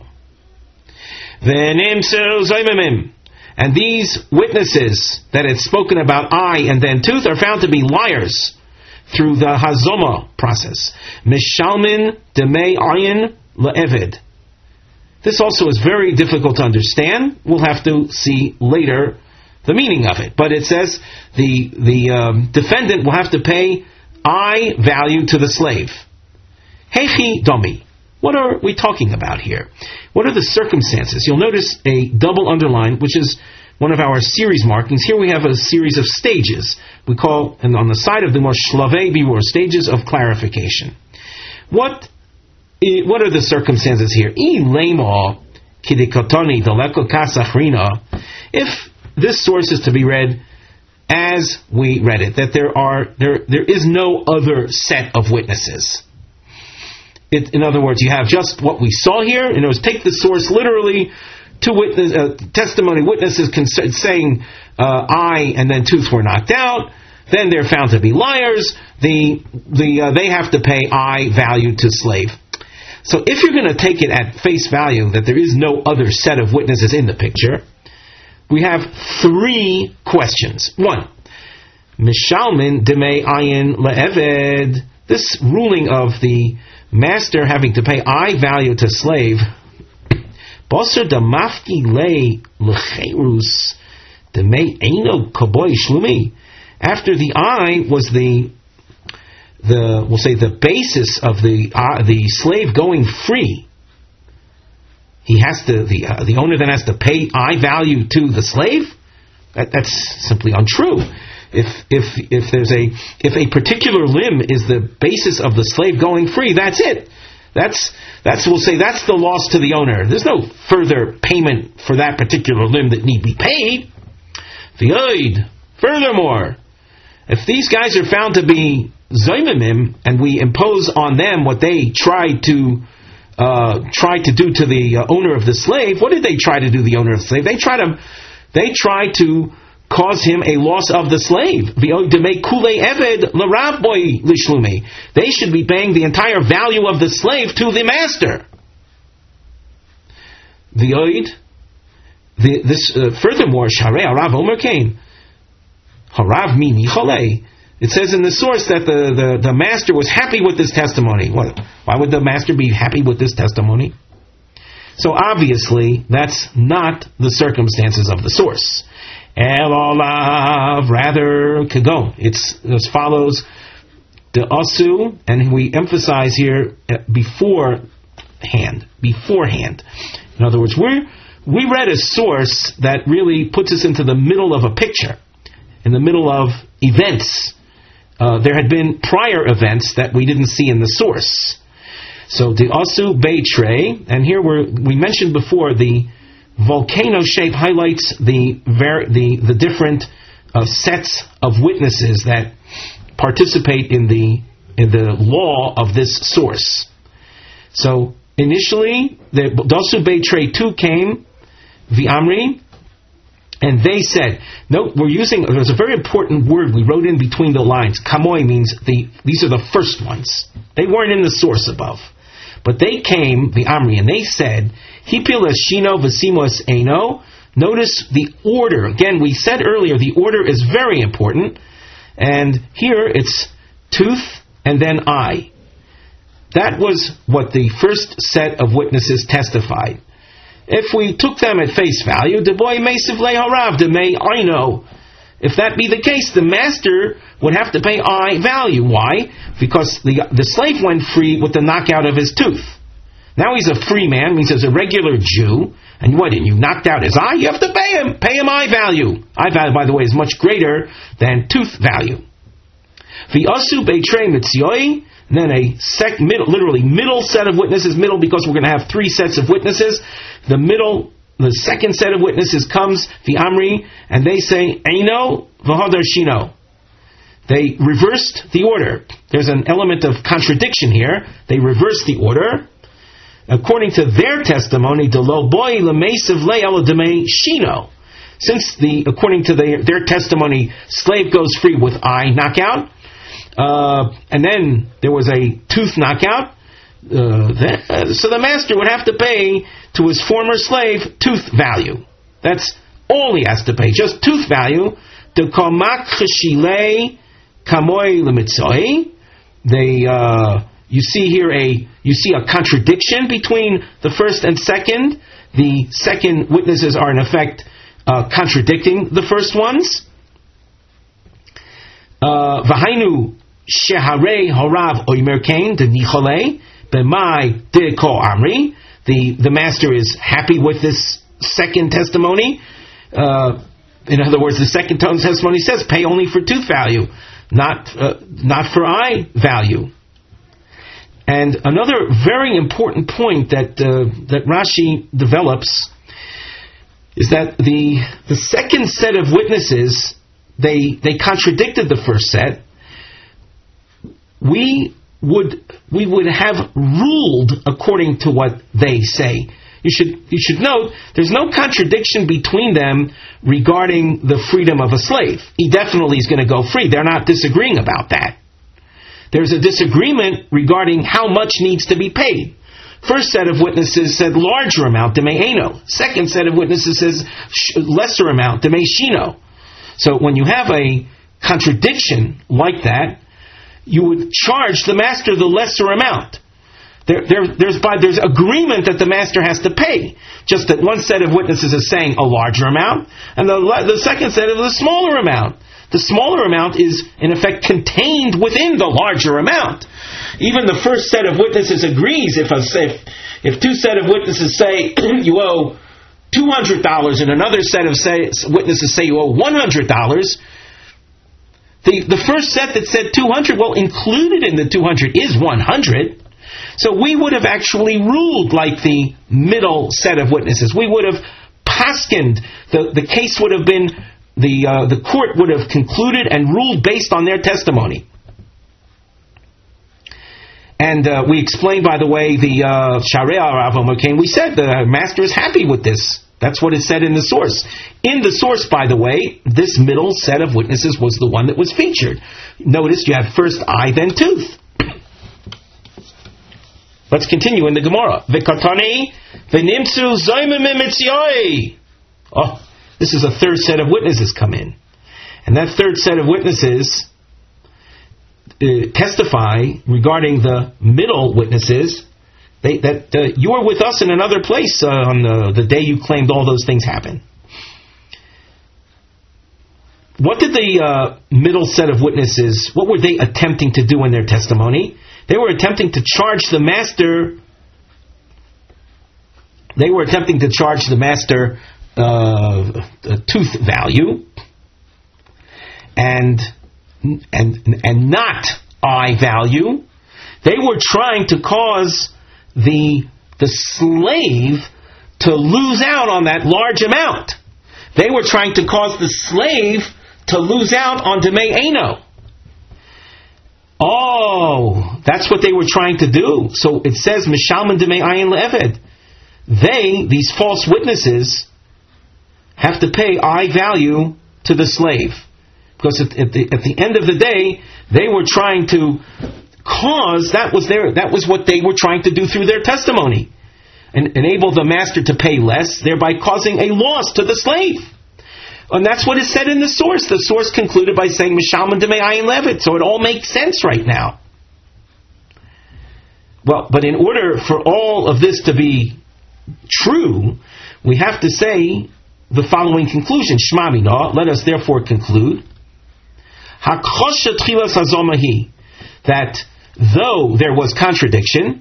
And these witnesses that had spoken about eye and then tooth are found to be liars through the Hazoma process. Mishalmin demei ayin le'eved. This also is very difficult to understand. We'll have to see later the meaning of it. But it says the defendant will have to pay eye value to the slave. Hechi domi. What are we talking about here? What are the circumstances? You'll notice a double underline, which is one of our series markings. Here we have a series of stages. We call, and on the side of the more shlavei bibur, stages of clarification. What are the circumstances here? If this source is to be read as we read it, that there is no other set of witnesses. In other words, you have just what we saw here. In other words, take the source literally. Two testimony witnesses saying eye and then tooth were knocked out. Then they're found to be liars. They have to pay eye value to slave. So if you're going to take it at face value that there is no other set of witnesses in the picture, we have three questions. One, Mishalmin demei ayin le'eved. This ruling of the master having to pay eye value to slave. Boser damafki le lecherus demei eino koboy shlumi. After the eye was the basis of the slave going free, he has to, the owner then has to pay I value to the slave? That's simply untrue. If a particular limb is the basis of the slave going free, that's it. We'll say that's the loss to the owner. There's no further payment for that particular limb that need be paid. Furthermore, if these guys are found to be Zoymimim, and we impose on them what they tried to do to the owner of the slave, what did they try to do to the owner of the slave? They tried to cause him a loss of the slave. They should be paying the entire value of the slave to the master. Furthermore, Sharei Harav Omer Kain, Harav mi Nicholei. It says in the source that the master was happy with this testimony. Why would the master be happy with this testimony? So obviously, that's not the circumstances of the source. El olav, rather kagon. It's as follows: the asu, and we emphasize here beforehand. In other words, we read a source that really puts us into the middle of a picture, in the middle of events. There had been prior events that we didn't see in the source. So the asu beitrei, and here we mentioned before the volcano shape highlights the different sets of witnesses that participate in the law of this source. So initially, the Dasu Beitrei 2 came, the Amri, and they said, no, there's a very important word we wrote in between the lines. Kamoi means these are the first ones. They weren't in the source above. But they came, the Amri, and they said, Hipil Shino Vasimos Eino. Notice the order. Again, we said earlier, the order is very important. And here it's tooth and then eye. That was what the first set of witnesses testified. If we took them at face value, the boy Mesiv Le Harav, the May Eino. If that be the case, the master would have to pay I value. Why? Because the slave went free with the knockout of his tooth. Now he's a free man, means he's a regular Jew, and what, and you knocked out his eye? You have to pay him I value. I value, by the way, is much greater than tooth value. V'asu beitrei mitzioi, and then literally middle set of witnesses, middle because we're going to have three sets of witnesses. The second set of witnesses comes, the Amri, and they say, Eino v'hodar shino. They reversed the order. There's an element of contradiction here. They reversed the order. According to their testimony, the lo boy lemesiv le'el demei shino. Since according to their testimony, slave goes free with eye knockout, and then there was a tooth knockout, so the master would have to pay to his former slave tooth value. That's all he has to pay, just tooth value. The komak cheshilei kamoi lemitzoi. You see a contradiction between the first and second. The second witnesses are in effect contradicting the first ones. V'hainu sheharei horav oimer kain de nicholei b'mai de ko amri. The master is happy with this second testimony. In other words, the second testimony says pay only for tooth value, not for eye value. And another very important point that Rashi develops is that the second set of witnesses, they contradicted the first set. We would have ruled according to what they say. You should note there's no contradiction between them regarding the freedom of a slave. He definitely is going to go free. They're not disagreeing about that. There's a disagreement regarding how much needs to be paid. First set of witnesses said larger amount, demei eno. Second set of witnesses says lesser amount, demei shino. So when you have a contradiction like that, you would charge the master the lesser amount. There's agreement that the master has to pay. Just that one set of witnesses is saying a larger amount, and the second set is a smaller amount. The smaller amount is, in effect, contained within the larger amount. even the first set of witnesses agrees. If two set of witnesses say you owe $200 and another set of witnesses say you owe $100, the first set that said 200, well, included in the 200 is 100. So we would have actually ruled like the middle set of witnesses. We would have paskined. The case would have been, the court would have concluded and ruled based on their testimony. And we explained, by the way, the Sharei Rav Omer Kain. We said the master is happy with this. That's what it said in the source. In the source, by the way, this middle set of witnesses was the one that was featured. Notice you have first eye, then tooth. Let's continue in the Gemara. V'katani v'nimtzu zoymim mitzioi. Oh, this is a third set of witnesses come in. And that third set of witnesses testify regarding the middle witnesses that you were with us in another place on the day you claimed all those things happened. What did the middle set of witnesses, what were they attempting to do in their testimony? They were attempting to charge the master. They were attempting to charge the master tooth value, and not eye value. They were trying to cause the slave to lose out on that large amount. They were trying to cause the slave to lose out on Demei Eino. Oh, that's what they were trying to do. So it says, Mishalman Demei Ayin Le'eved. These false witnesses, have to pay eye value to the slave. Because at the end of the day, they were trying to cause, that was what they were trying to do through their testimony. And enable the master to pay less, thereby causing a loss to the slave. And that's what is said in the source. The source concluded by saying, Mishalman Demei Ayin Le'eved. So it all makes sense right now. Well, but in order for all of this to be true, we have to say the following conclusion. Shma Mina, let us therefore conclude, that though there was contradiction,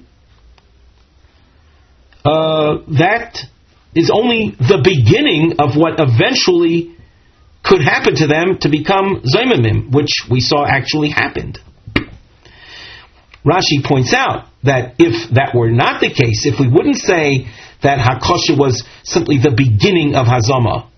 that is only the beginning of what eventually could happen to them to become Zoymimim, which we saw actually happened. Rashi points out that if that were not the case, if we wouldn't say that Hakosha was simply the beginning of Hazama,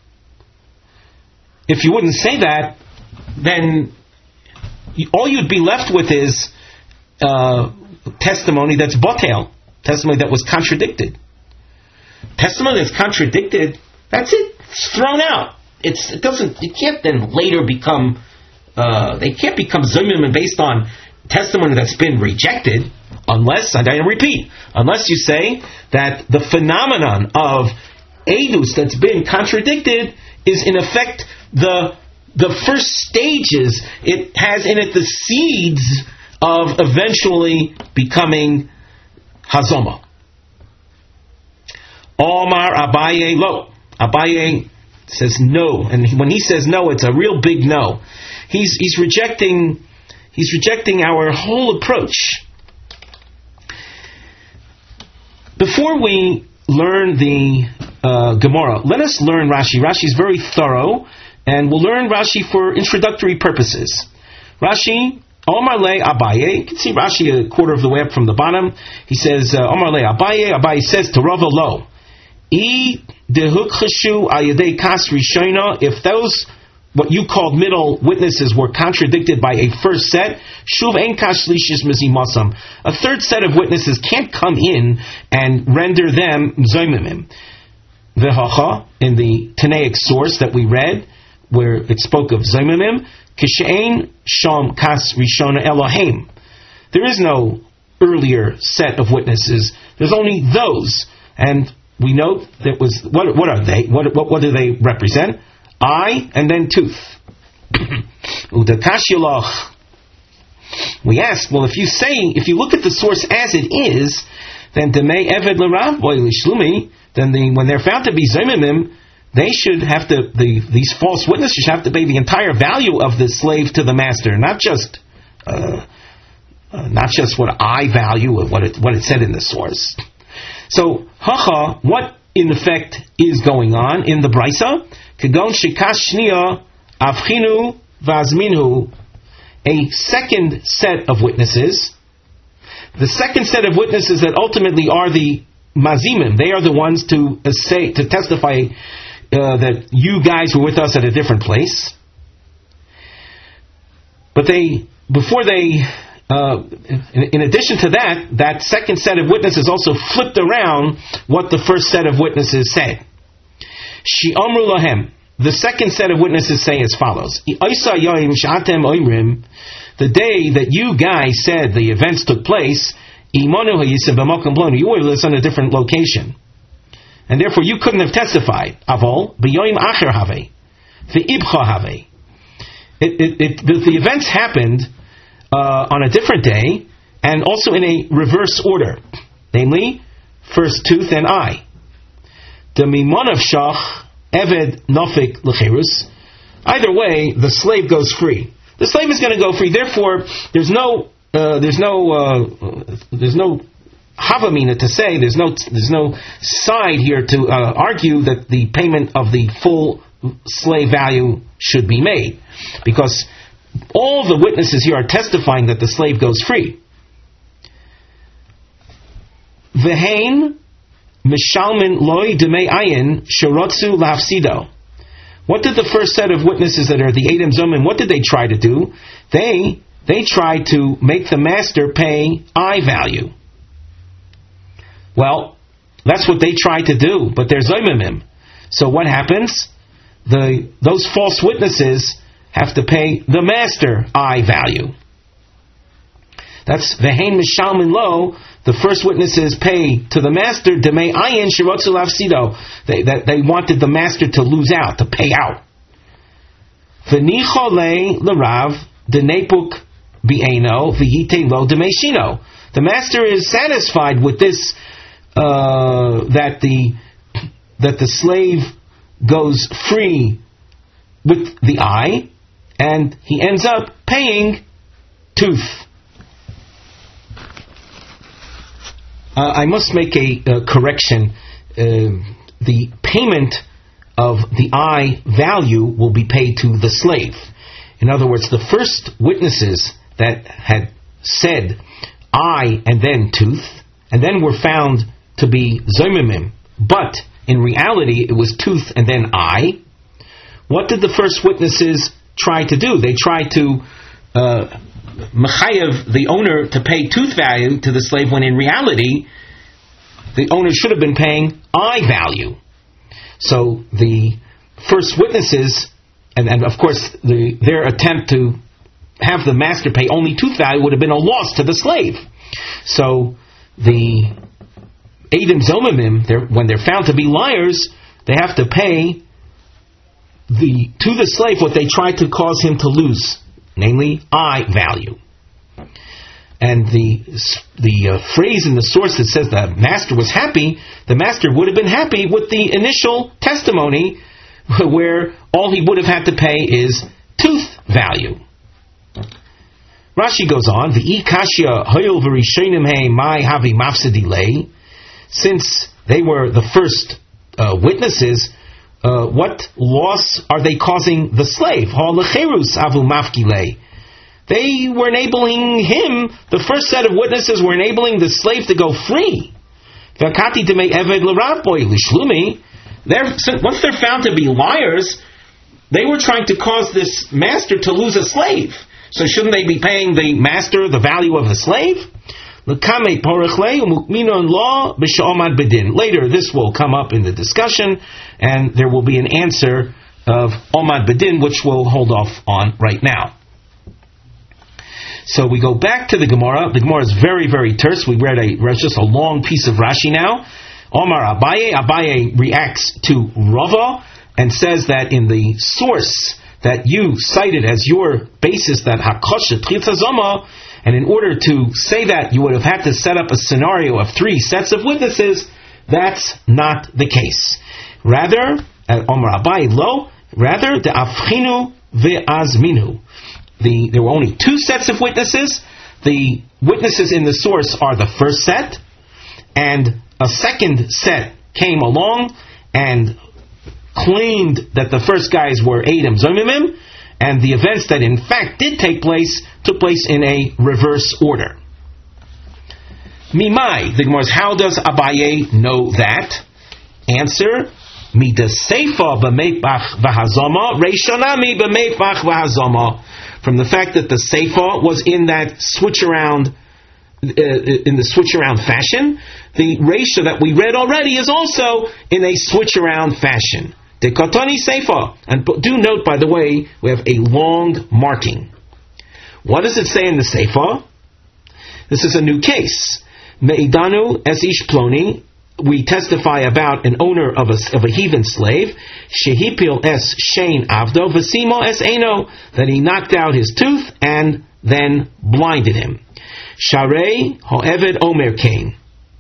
if you wouldn't say that, then all you'd be left with is testimony that's botel, testimony that was contradicted. Testimony that's contradicted, that's it. It's thrown out. It can't then later become, they can't become Zoymim based on testimony that's been rejected, unless you say that the phenomenon of Eidus that's been contradicted is in effect the first stages. It has in it the seeds of eventually becoming Hazoma. Omar Abaye lo. Abaye says no, and when he says no, it's a real big no. He's rejecting our whole approach. Before we learn the Gemara, let us learn Rashi. Rashi is very thorough, and we'll learn Rashi for introductory purposes. Rashi, Omar le Abaye. You can see Rashi a quarter of the way up from the bottom. He says, Omar le Abaye. Abaye says to Rava lo. If those, what you called middle witnesses, were contradicted by a first set, shuv ein kashlishis mizimasam. A third set of witnesses can't come in and render them zoymimim. V'hacha, in the Tanaic source that we read, where it spoke of zoymimim, kishein sham kas rishona Elohim. There is no earlier set of witnesses. There's only those. And we note that was, what are they? What do they represent? Eye and then tooth. We ask, well, if you look at the source as it is, then demei eved l'rav boy lishlumi, then when they're found to be zoymimim, they should have to, these false witnesses should have to pay the entire value of the slave to the master, not just not just what I value, what it said in the source. So, hacha, what in effect is going on in the Brisa? Kegon shekash shniya avchinu vazminu, a second set of witnesses. The second set of witnesses that ultimately are the mazimim, they are the ones to testify that you guys were with us at a different place. But in addition to that second set of witnesses also flipped around what the first set of witnesses said. Shi'amru lahem, the second set of witnesses say as follows: the day that you guys said the events took place, you were with us on a different location, and therefore you couldn't have testified. Avol b'yoyim acher have v'ibcha have. The events happened on a different day, and also in a reverse order, namely, first tooth and eye. Demimonov shach eved nofik lecherus. Either way, the slave goes free. The slave is going to go free. Therefore, there's no havamina to say. There's no side here to argue that the payment of the full slave value should be made, because all the witnesses here are testifying that the slave goes free. V'hein mishalmin loy demei ayin sherotzu lafsido. What did the first set of witnesses that are the Edom Zomim, what did they try to do? They tried to make the master pay I value. Well, that's what they tried to do, but they're Zomimim. So what happens? Those false witnesses have to pay the master I value. That's Vehain Mishalmin Lo. The first witnesses pay to the master Demei Ayin Shirotzu Lafsido. They wanted the master to lose out, to pay out. V'nichole l'rav denepuk bi'eno v'yite lo demeshino. The master is satisfied with this, that the slave goes free with the eye, and he ends up paying tooth. I must make a correction. The payment of the eye value will be paid to the slave. In other words, the first witnesses that had said eye and then tooth, and then were found to be zomimim, but in reality it was tooth and then eye. What did the first witnesses try to do? They tried to mechayev the owner to pay tooth value to the slave, when in reality the owner should have been paying eye value. So the first witnesses, and of course their attempt to have the master pay only tooth value would have been a loss to the slave. So the Edom Zomimim, when they're found to be liars, they have to pay to the slave what they tried to cause him to lose, namely eye value. And the phrase in the source that says the master was happy, the master would have been happy with the initial testimony, where all he would have had to pay is tooth value. Rashi goes on, the ikashia hoyel v'rishonim hey mai havi mafsedi lei. Since they were the first witnesses, what loss are they causing the slave? They were enabling him, the first set of witnesses were enabling the slave to go free. Once they're found to be liars, they were trying to cause this master to lose a slave. So shouldn't they be paying the master the value of the slave? Later, this will come up in the discussion, and there will be an answer of Omad Bedin, which we'll hold off on right now. So we go back to the Gemara. The Gemara is very, very terse. We read just a long piece of Rashi now. Omar Abaye. Abaye reacts to Rava and says that in the source that you cited as your basis, that Hakosha Tritzazoma, and in order to say that, you would have had to set up a scenario of 3 sets of witnesses. That's not the case. Rather, Omar Abaye lo, rather, the Afchinu ve'azminu. There were only 2 sets of witnesses. The witnesses in the source are the first set, and a second set came along and claimed that the first guys were Edom Zomimim, and the events that in fact did take place took place in a reverse order. Mimai, the Gemara, how does Abaye know that? Answer, Mida Seifa b'meipach v'hazama, Reishonami b'meipach v'hazama. From the fact that the Seifa was in that switch around, in the switch around fashion, the Reisha that we read already is also in a switch around fashion. The Katani Seifa. And do note, by the way, we have a long marking. What does it say in the Seifa? This is a new case. Me'idanu es ish ploni. We testify about an owner of a heathen slave. Shehipil es shein avdo v'simo es eno. That he knocked out his tooth and then blinded him. Sharei ho'eved omer kain.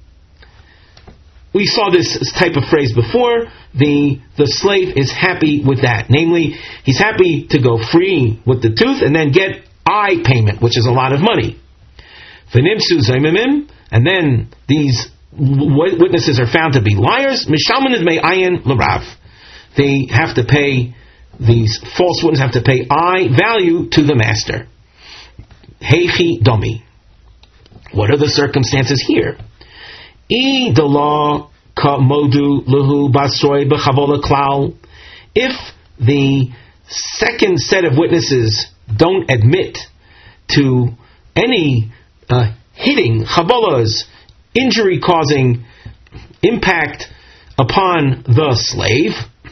We saw this type of phrase before. The slave is happy with that. Namely, he's happy to go free with the tooth and then get eye payment, which is a lot of money. V'nimsu zaymimim, and then these witnesses are found to be liars. Mishalman may ayin l'rav. They have to pay, these false witnesses have to pay eye value to the master. Heichi domi. What are the circumstances here? I the law ka modu luhu basroi b'chavola klal. If the second set of witnesses don't admit to any hitting, chavolas, injury-causing impact upon the slave,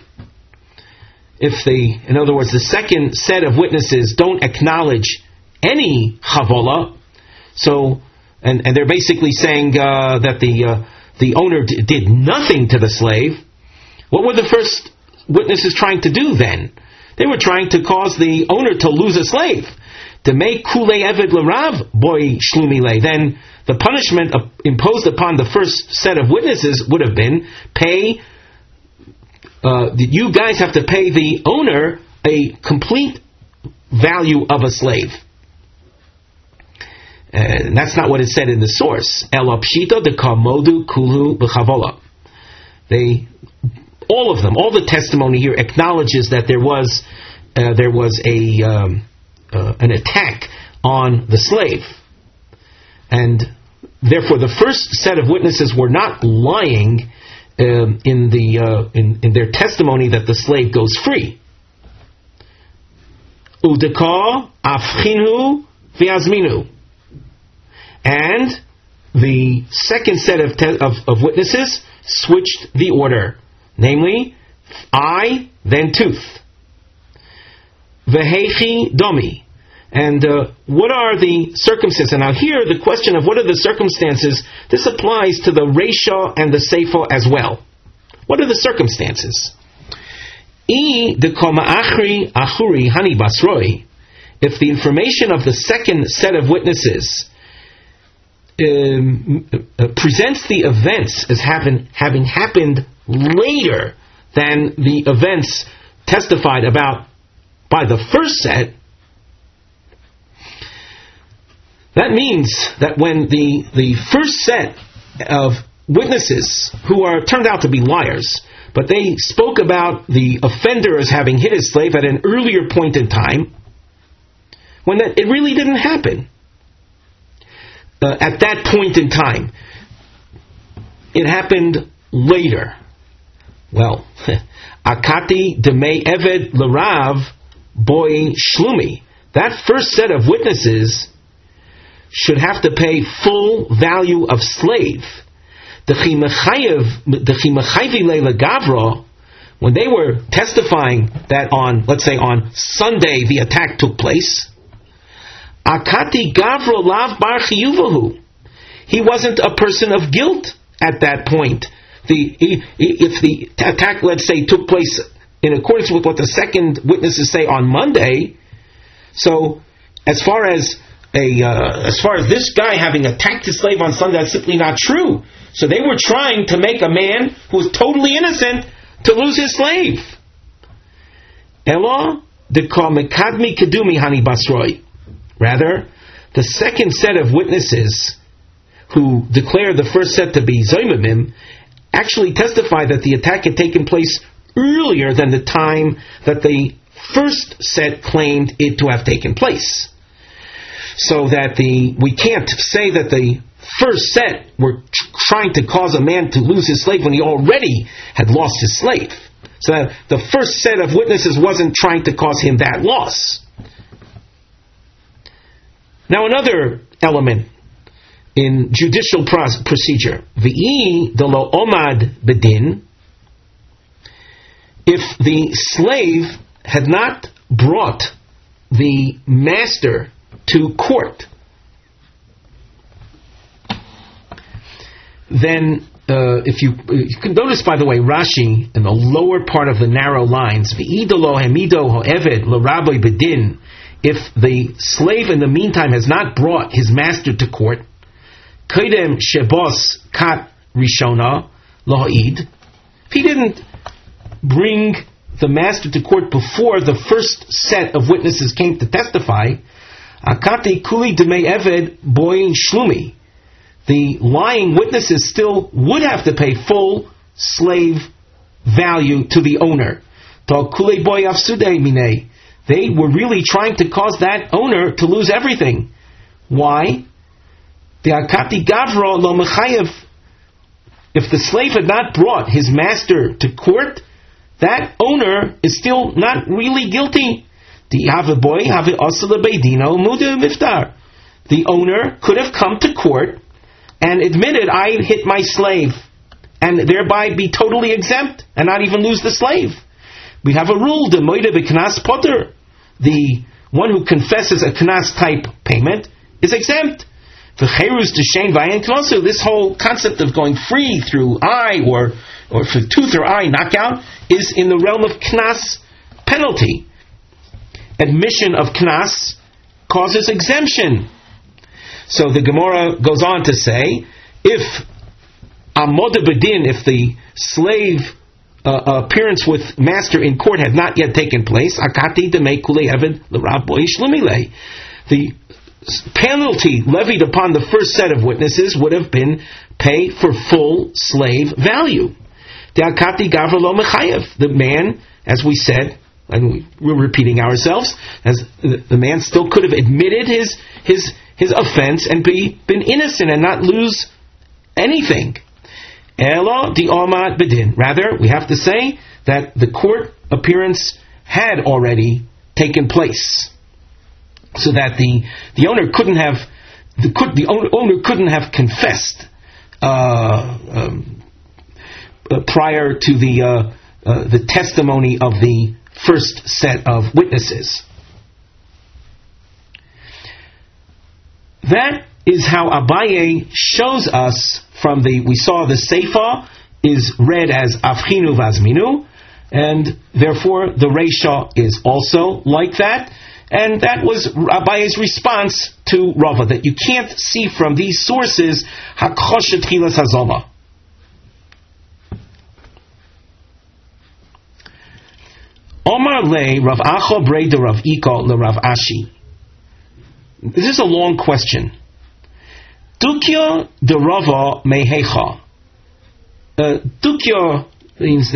in other words, the second set of witnesses don't acknowledge any chavola, so, and they're basically saying that the owner did nothing to the slave, what were the first witnesses trying to do then? They were trying to cause the owner to lose a slave. To make kulei eved l'rav boy shlumile, then the punishment imposed upon the first set of witnesses would have been you guys have to pay the owner a complete value of a slave. And that's not what it said in the source. Ela pshita de kamodu kulu b'chavola. All of them, all the testimony here acknowledges that there was an attack on the slave, and therefore the first set of witnesses were not lying in their testimony that the slave goes free. Udeka afchinu v'azminu, and the second set of witnesses switched the order, namely eye then tooth. V'heichi domi. And what are the circumstances? And now here, the question of what are the circumstances, this applies to the Reisha and the Seifa as well. What are the circumstances? If the information of the second set of witnesses presents the events as having happened later than the events testified about by the first set, that means that when the first set of witnesses, who turned out to be liars, but they spoke about the offender as having hit his slave at an earlier point in time, when it really didn't happen. At that point in time, it happened later. Well, akati demei eved l'rav boy shlumi. That first set of witnesses should have to pay full value of slave. When they were testifying that let's say on Sunday the attack took place, akati gavro lav bar chiyuvahu. He wasn't a person of guilt at that point. If the attack, let's say, took place in accordance with what the second witnesses say on Monday, so as far as this guy having attacked his slave on Sunday, that's simply not true. So they were trying to make a man who was totally innocent to lose his slave. Elo de mekadmi kedumi hani basroi. Rather, the second set of witnesses who declare the first set to be Zoymimim actually testify that the attack had taken place earlier than the time that the first set claimed it to have taken place. So that we can't say that the first set were trying to cause a man to lose his slave when he already had lost his slave. So that the first set of witnesses wasn't trying to cause him that loss. Now another element in judicial procedure, V'i delo omad bedin, if the slave had not brought the master to court, then if you can notice, by the way, Rashi in the lower part of the narrow lines, V'i delo hemido ho'eved l'rabboi bedin, if the slave in the meantime has not brought his master to court, Kedem shebos kat rishona lo'id, if he didn't bring the master to court before the first set of witnesses came to testify, akati kuli demei eved boy shlumi, the lying witnesses still would have to pay full slave value to the owner. Ta kuli boy afsudei minei, they were really trying to cause that owner to lose everything. Why? The akati gavra lo mechayev. If the slave had not brought his master to court, that owner is still not really guilty. The owner could have come to court and admitted, I hit my slave, and thereby be totally exempt and not even lose the slave. We have a rule, the moide b'knas potter. The one who confesses a knas type payment is exempt. This whole concept of going free through eye or for tooth or eye knockout is in the realm of knas penalty. Admission of knas causes exemption. So the Gemara goes on to say, if amoda bedin, if the slave appearance with master in court had not yet taken place, akati demei kulei eved l'rabbo ishlumilei, the penalty levied upon the first set of witnesses would have been pay for full slave value. The akati gavra lo mechayev, the man, as we said, and we're repeating ourselves, as the man still could have admitted his offense and been innocent and not lose anything. Elo di omad bedin. Rather, we have to say that the court appearance had already taken place, so that the owner couldn't have owner couldn't have confessed prior to the testimony of the first set of witnesses. That is how Abaye shows us from we saw the Seifa is read as Avchinu Vazminu, and therefore the Reisha is also like that. And that was Abaye's response to Rava, that you can't see from these sources Hakchoshet Chilas Hazoma. Omar le Rav Acha Breda Rav Ika le Rav Ashi. This is a long question. Dukya de Rava mehecha. Dukya means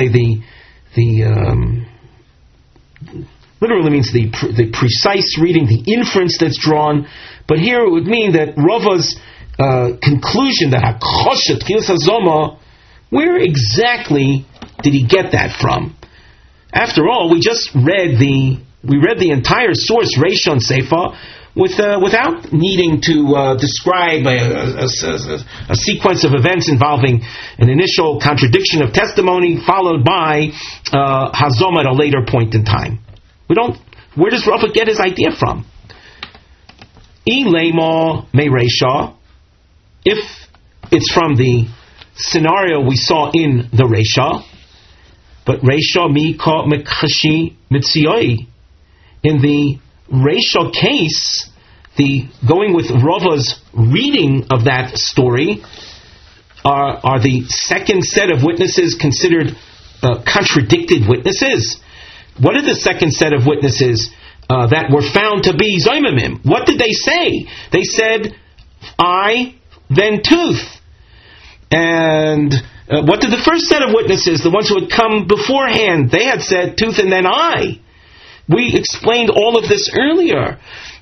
literally means the precise reading, the inference that's drawn. But here it would mean that Rava's conclusion that Hakchoshet Chilas Hazoma, where exactly did he get that from? After all, we just read the entire source Reishon Seifa without needing to describe a sequence of events involving an initial contradiction of testimony followed by Hazoma at a later point in time. Where does Rava get his idea from? Ilema me Reisha, if it's from the scenario we saw in the Reisha, but Reisha mi ka mekhashi mitzioi. In the Reisha case, the going with Rava's reading of that story, are the second set of witnesses considered contradicted witnesses? What did the second set of witnesses that were found to be Zoymimim. What did they say? They said, eye, then tooth. And what did the first set of witnesses, the ones who had come beforehand, they had said tooth and then eye. We explained all of this earlier.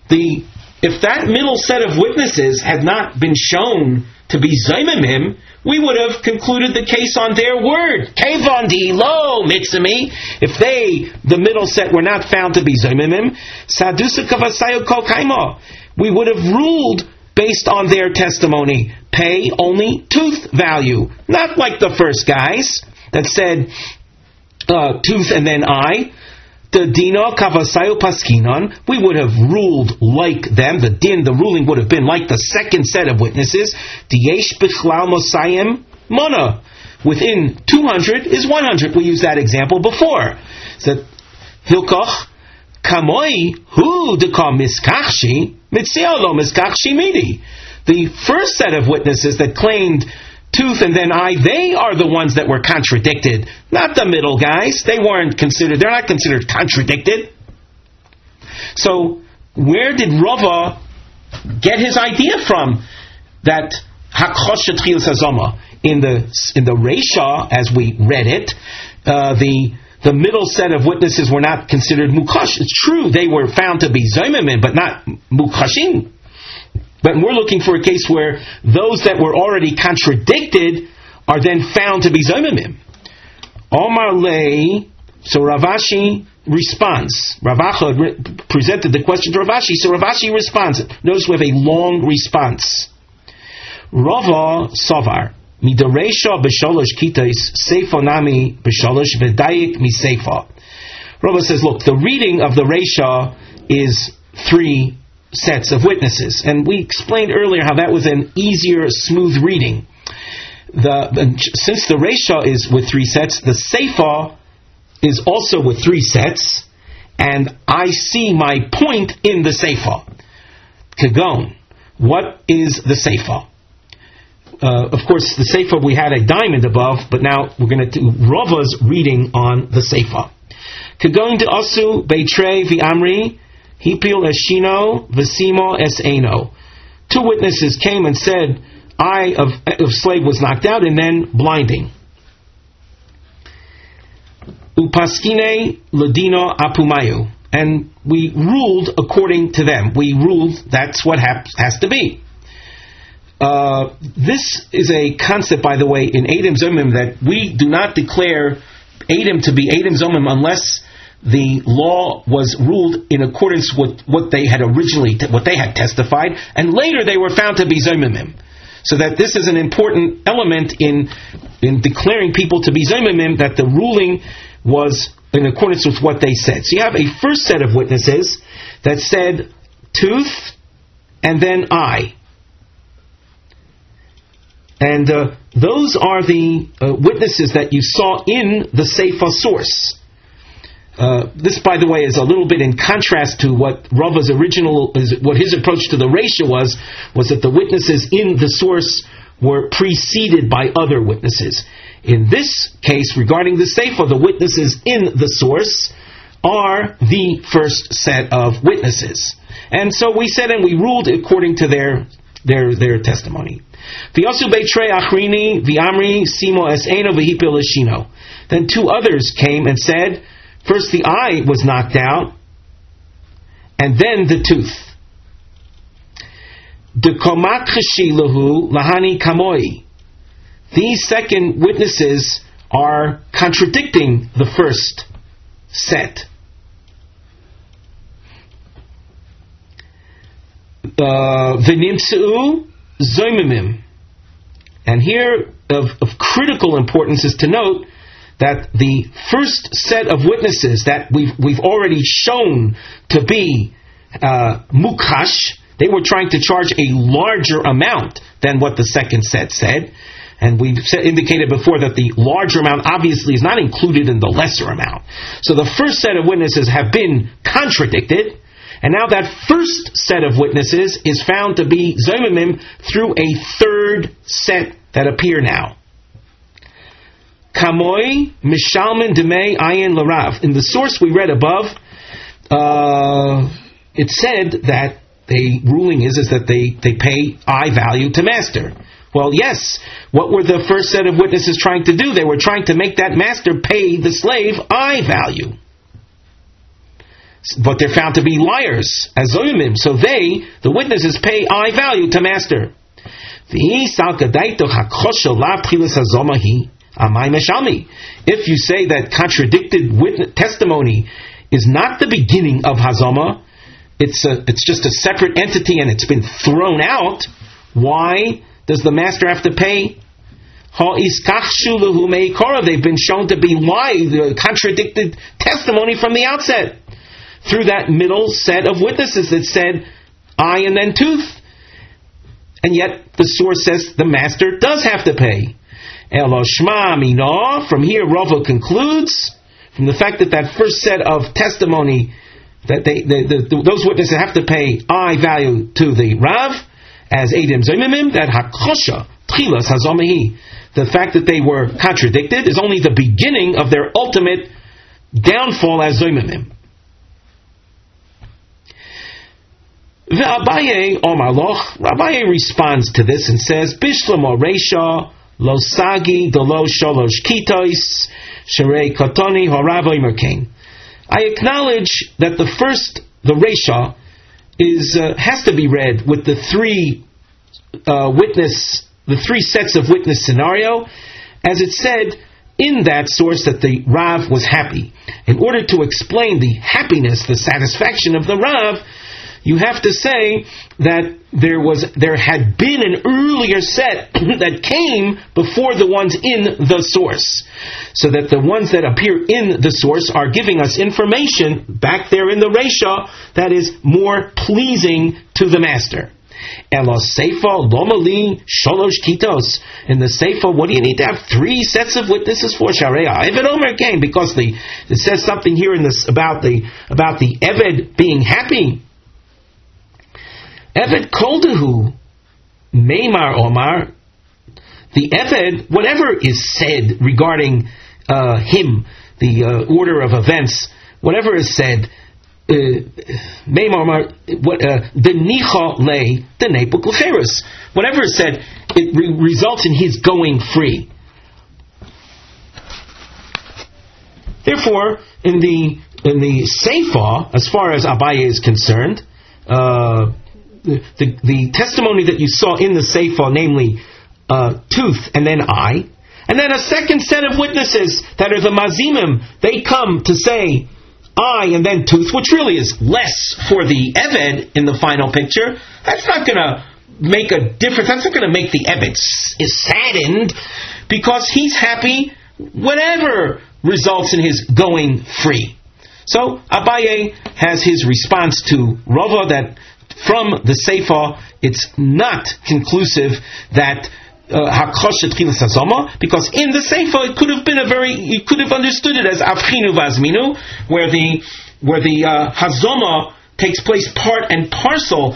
If that middle set of witnesses had not been shown to be Zoymimim, we would have concluded the case on their word. Kevon di lo mitzami. If the middle set, were not found to be Zoymimim, sadusa kavasayo kol kaimo. We would have ruled based on their testimony. Pay only tooth value. Not like the first guys that said tooth and then eye. The dino kavasayo paskinon, we would have ruled like them. The ruling would have been like the second set of witnesses. Diesh bichlal mosayim mona. Within 200 is 100. We used that example before. So hilkoch kamoi hu deka miskachshi mitzio lo miskachshi midi. The first set of witnesses that claimed tooth and then eye, they are the ones that were contradicted, not the middle guys. They're not considered contradicted. So where did Rava get his idea from that hakosh tchilas hazoma? In the Reisha, as we read it, the middle set of witnesses were not considered mukash. It's true, they were found to be zoymimim, but not mukashim. But we're looking for a case where those that were already contradicted are then found to be Zoymimim. Omar Lei, so Ravashi responds. Ravacha presented the question to Ravashi, so Ravashi responds. Notice we have a long response. Rava Savar, Midaresha b'sholosh kitais, Seifo nami b'sholosh v'dayik mi Seifo. Rava says, look, the reading of the Reisha is 3 sets of witnesses, and we explained earlier how that was an easier, smooth reading. Since the Reisha is with 3 sets, the Seifa is also with 3 sets, and I see my point in the Seifa. Kagon, what is the Seifa? Of course, the Seifa, we had a diamond above, but now we're going to do Rava's reading on the Seifa. Kagon de asu beitrei v'amri Hipil eshino v'simo eseno. 2 witnesses came and said, eye of slave was knocked out, and then blinding. Upaskine ladino apumayu. And we ruled according to them. We ruled that's what has to be. This is a concept, by the way, in Eidim Zomim, that we do not declare Eidim to be Eidim Zomim unless the law was ruled in accordance with what they had testified, and later they were found to be Zoymimim. So that this is an important element in declaring people to be Zoymimim, that the ruling was in accordance with what they said. So you have a first set of witnesses that said tooth and then eye. And those are the witnesses that you saw in the Seifa source. This, by the way, is a little bit in contrast to what Rava's what his approach to the Reisha was that the witnesses in the source were preceded by other witnesses. In this case, regarding the Seifa, the witnesses in the source are the first set of witnesses. And so we said and we ruled according to their testimony. V'yosu beitrei achrini v'amri simo eseno v'hipil eshino. Then 2 others came and said, first the eye was knocked out, and then the tooth. Dekomat cheshilahu lahani kamoi. These second witnesses are contradicting the first set. V'nimtzu zoymimim. And here of critical importance is to note that the first set of witnesses that we've already shown to be mukash, they were trying to charge a larger amount than what the second set said. And we've indicated before that the larger amount obviously is not included in the lesser amount. So the first set of witnesses have been contradicted, and now that first set of witnesses is found to be Zoymimim through a third set that appear now. Kamoi mishalmin demei ayin larav. In the source we read above, it said that the ruling is that they pay I value to master. Well, yes. What were the first set of witnesses trying to do? They were trying to make that master pay the slave I value. But they're found to be liars, as zoyimim. So the witnesses, pay I value to master. If you say that contradicted testimony is not the beginning of hazama, it's just a separate entity and it's been thrown out, why does the master have to pay? They've been shown to be contradicted testimony from the outset through that middle set of witnesses that said eye and then tooth. And yet the source says the master does have to pay. From here Rava concludes, from the fact that first set of testimony, that those witnesses have to pay I value to the Rav, as Eidim Zoymimim, that Hakosha, Tchilas Hazomahi, the fact that they were contradicted is only the beginning of their ultimate downfall as Zoymimim. Abaye Omar Loch, Abaye responds to this and says, Bishlamo Reisha, Losagi, Dolo Sholosh Kitois, Sherei Kotoni, Horavo Imerkain. I acknowledge that the Reisha has to be read with the three sets of witness scenario, as it said in that source that the Rav was happy. In order to explain the happiness, the satisfaction of the Rav, you have to say that there had been an earlier set that came before the ones in the source, so that the ones that appear in the source are giving us information back there in the Reisha that is more pleasing to the master. Elos Seifa Lomali Sholosh Kitos. In the Seifa, what do you need to have three sets of witnesses for? Sharia Eved Omer came, because it says something here in this about the Eved being happy. Eved Koldehu Meimar Omar. The Eved, whatever is said regarding him, the order of events, whatever is said, Meimar Omar, the Nicha Le, the Nepuk Lecheres. Whatever is said, it results in his going free. Therefore, in the Seifa, as far as Abaye is concerned, the testimony that you saw in the Seifa, namely tooth and then eye, and then a second set of witnesses that are the Mazimim, they come to say eye and then tooth, which really is less for the Eved in the final picture. That's not going to make a difference. That's not going to make the Eved saddened, because he's happy whatever results in his going free. So Abaye has his response to Rava that from the Seifa, it's not conclusive that Hakosha Tchilas Hazama, because in the Seifa it could have been you could have understood it as Avchinu Vazminu, where the Hazama takes place part and parcel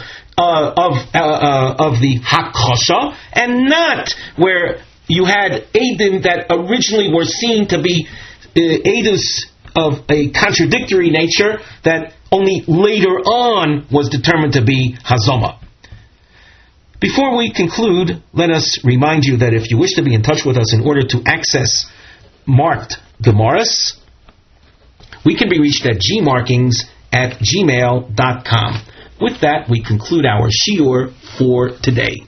of the Hakosha, and not where you had Eidim that originally were seen to be Eidus of a contradictory nature that only later on was determined to be Hazama. Before we conclude, let us remind you that if you wish to be in touch with us in order to access marked Gemaras, we can be reached at gmarkings@gmail.com. With that, we conclude our shiur for today.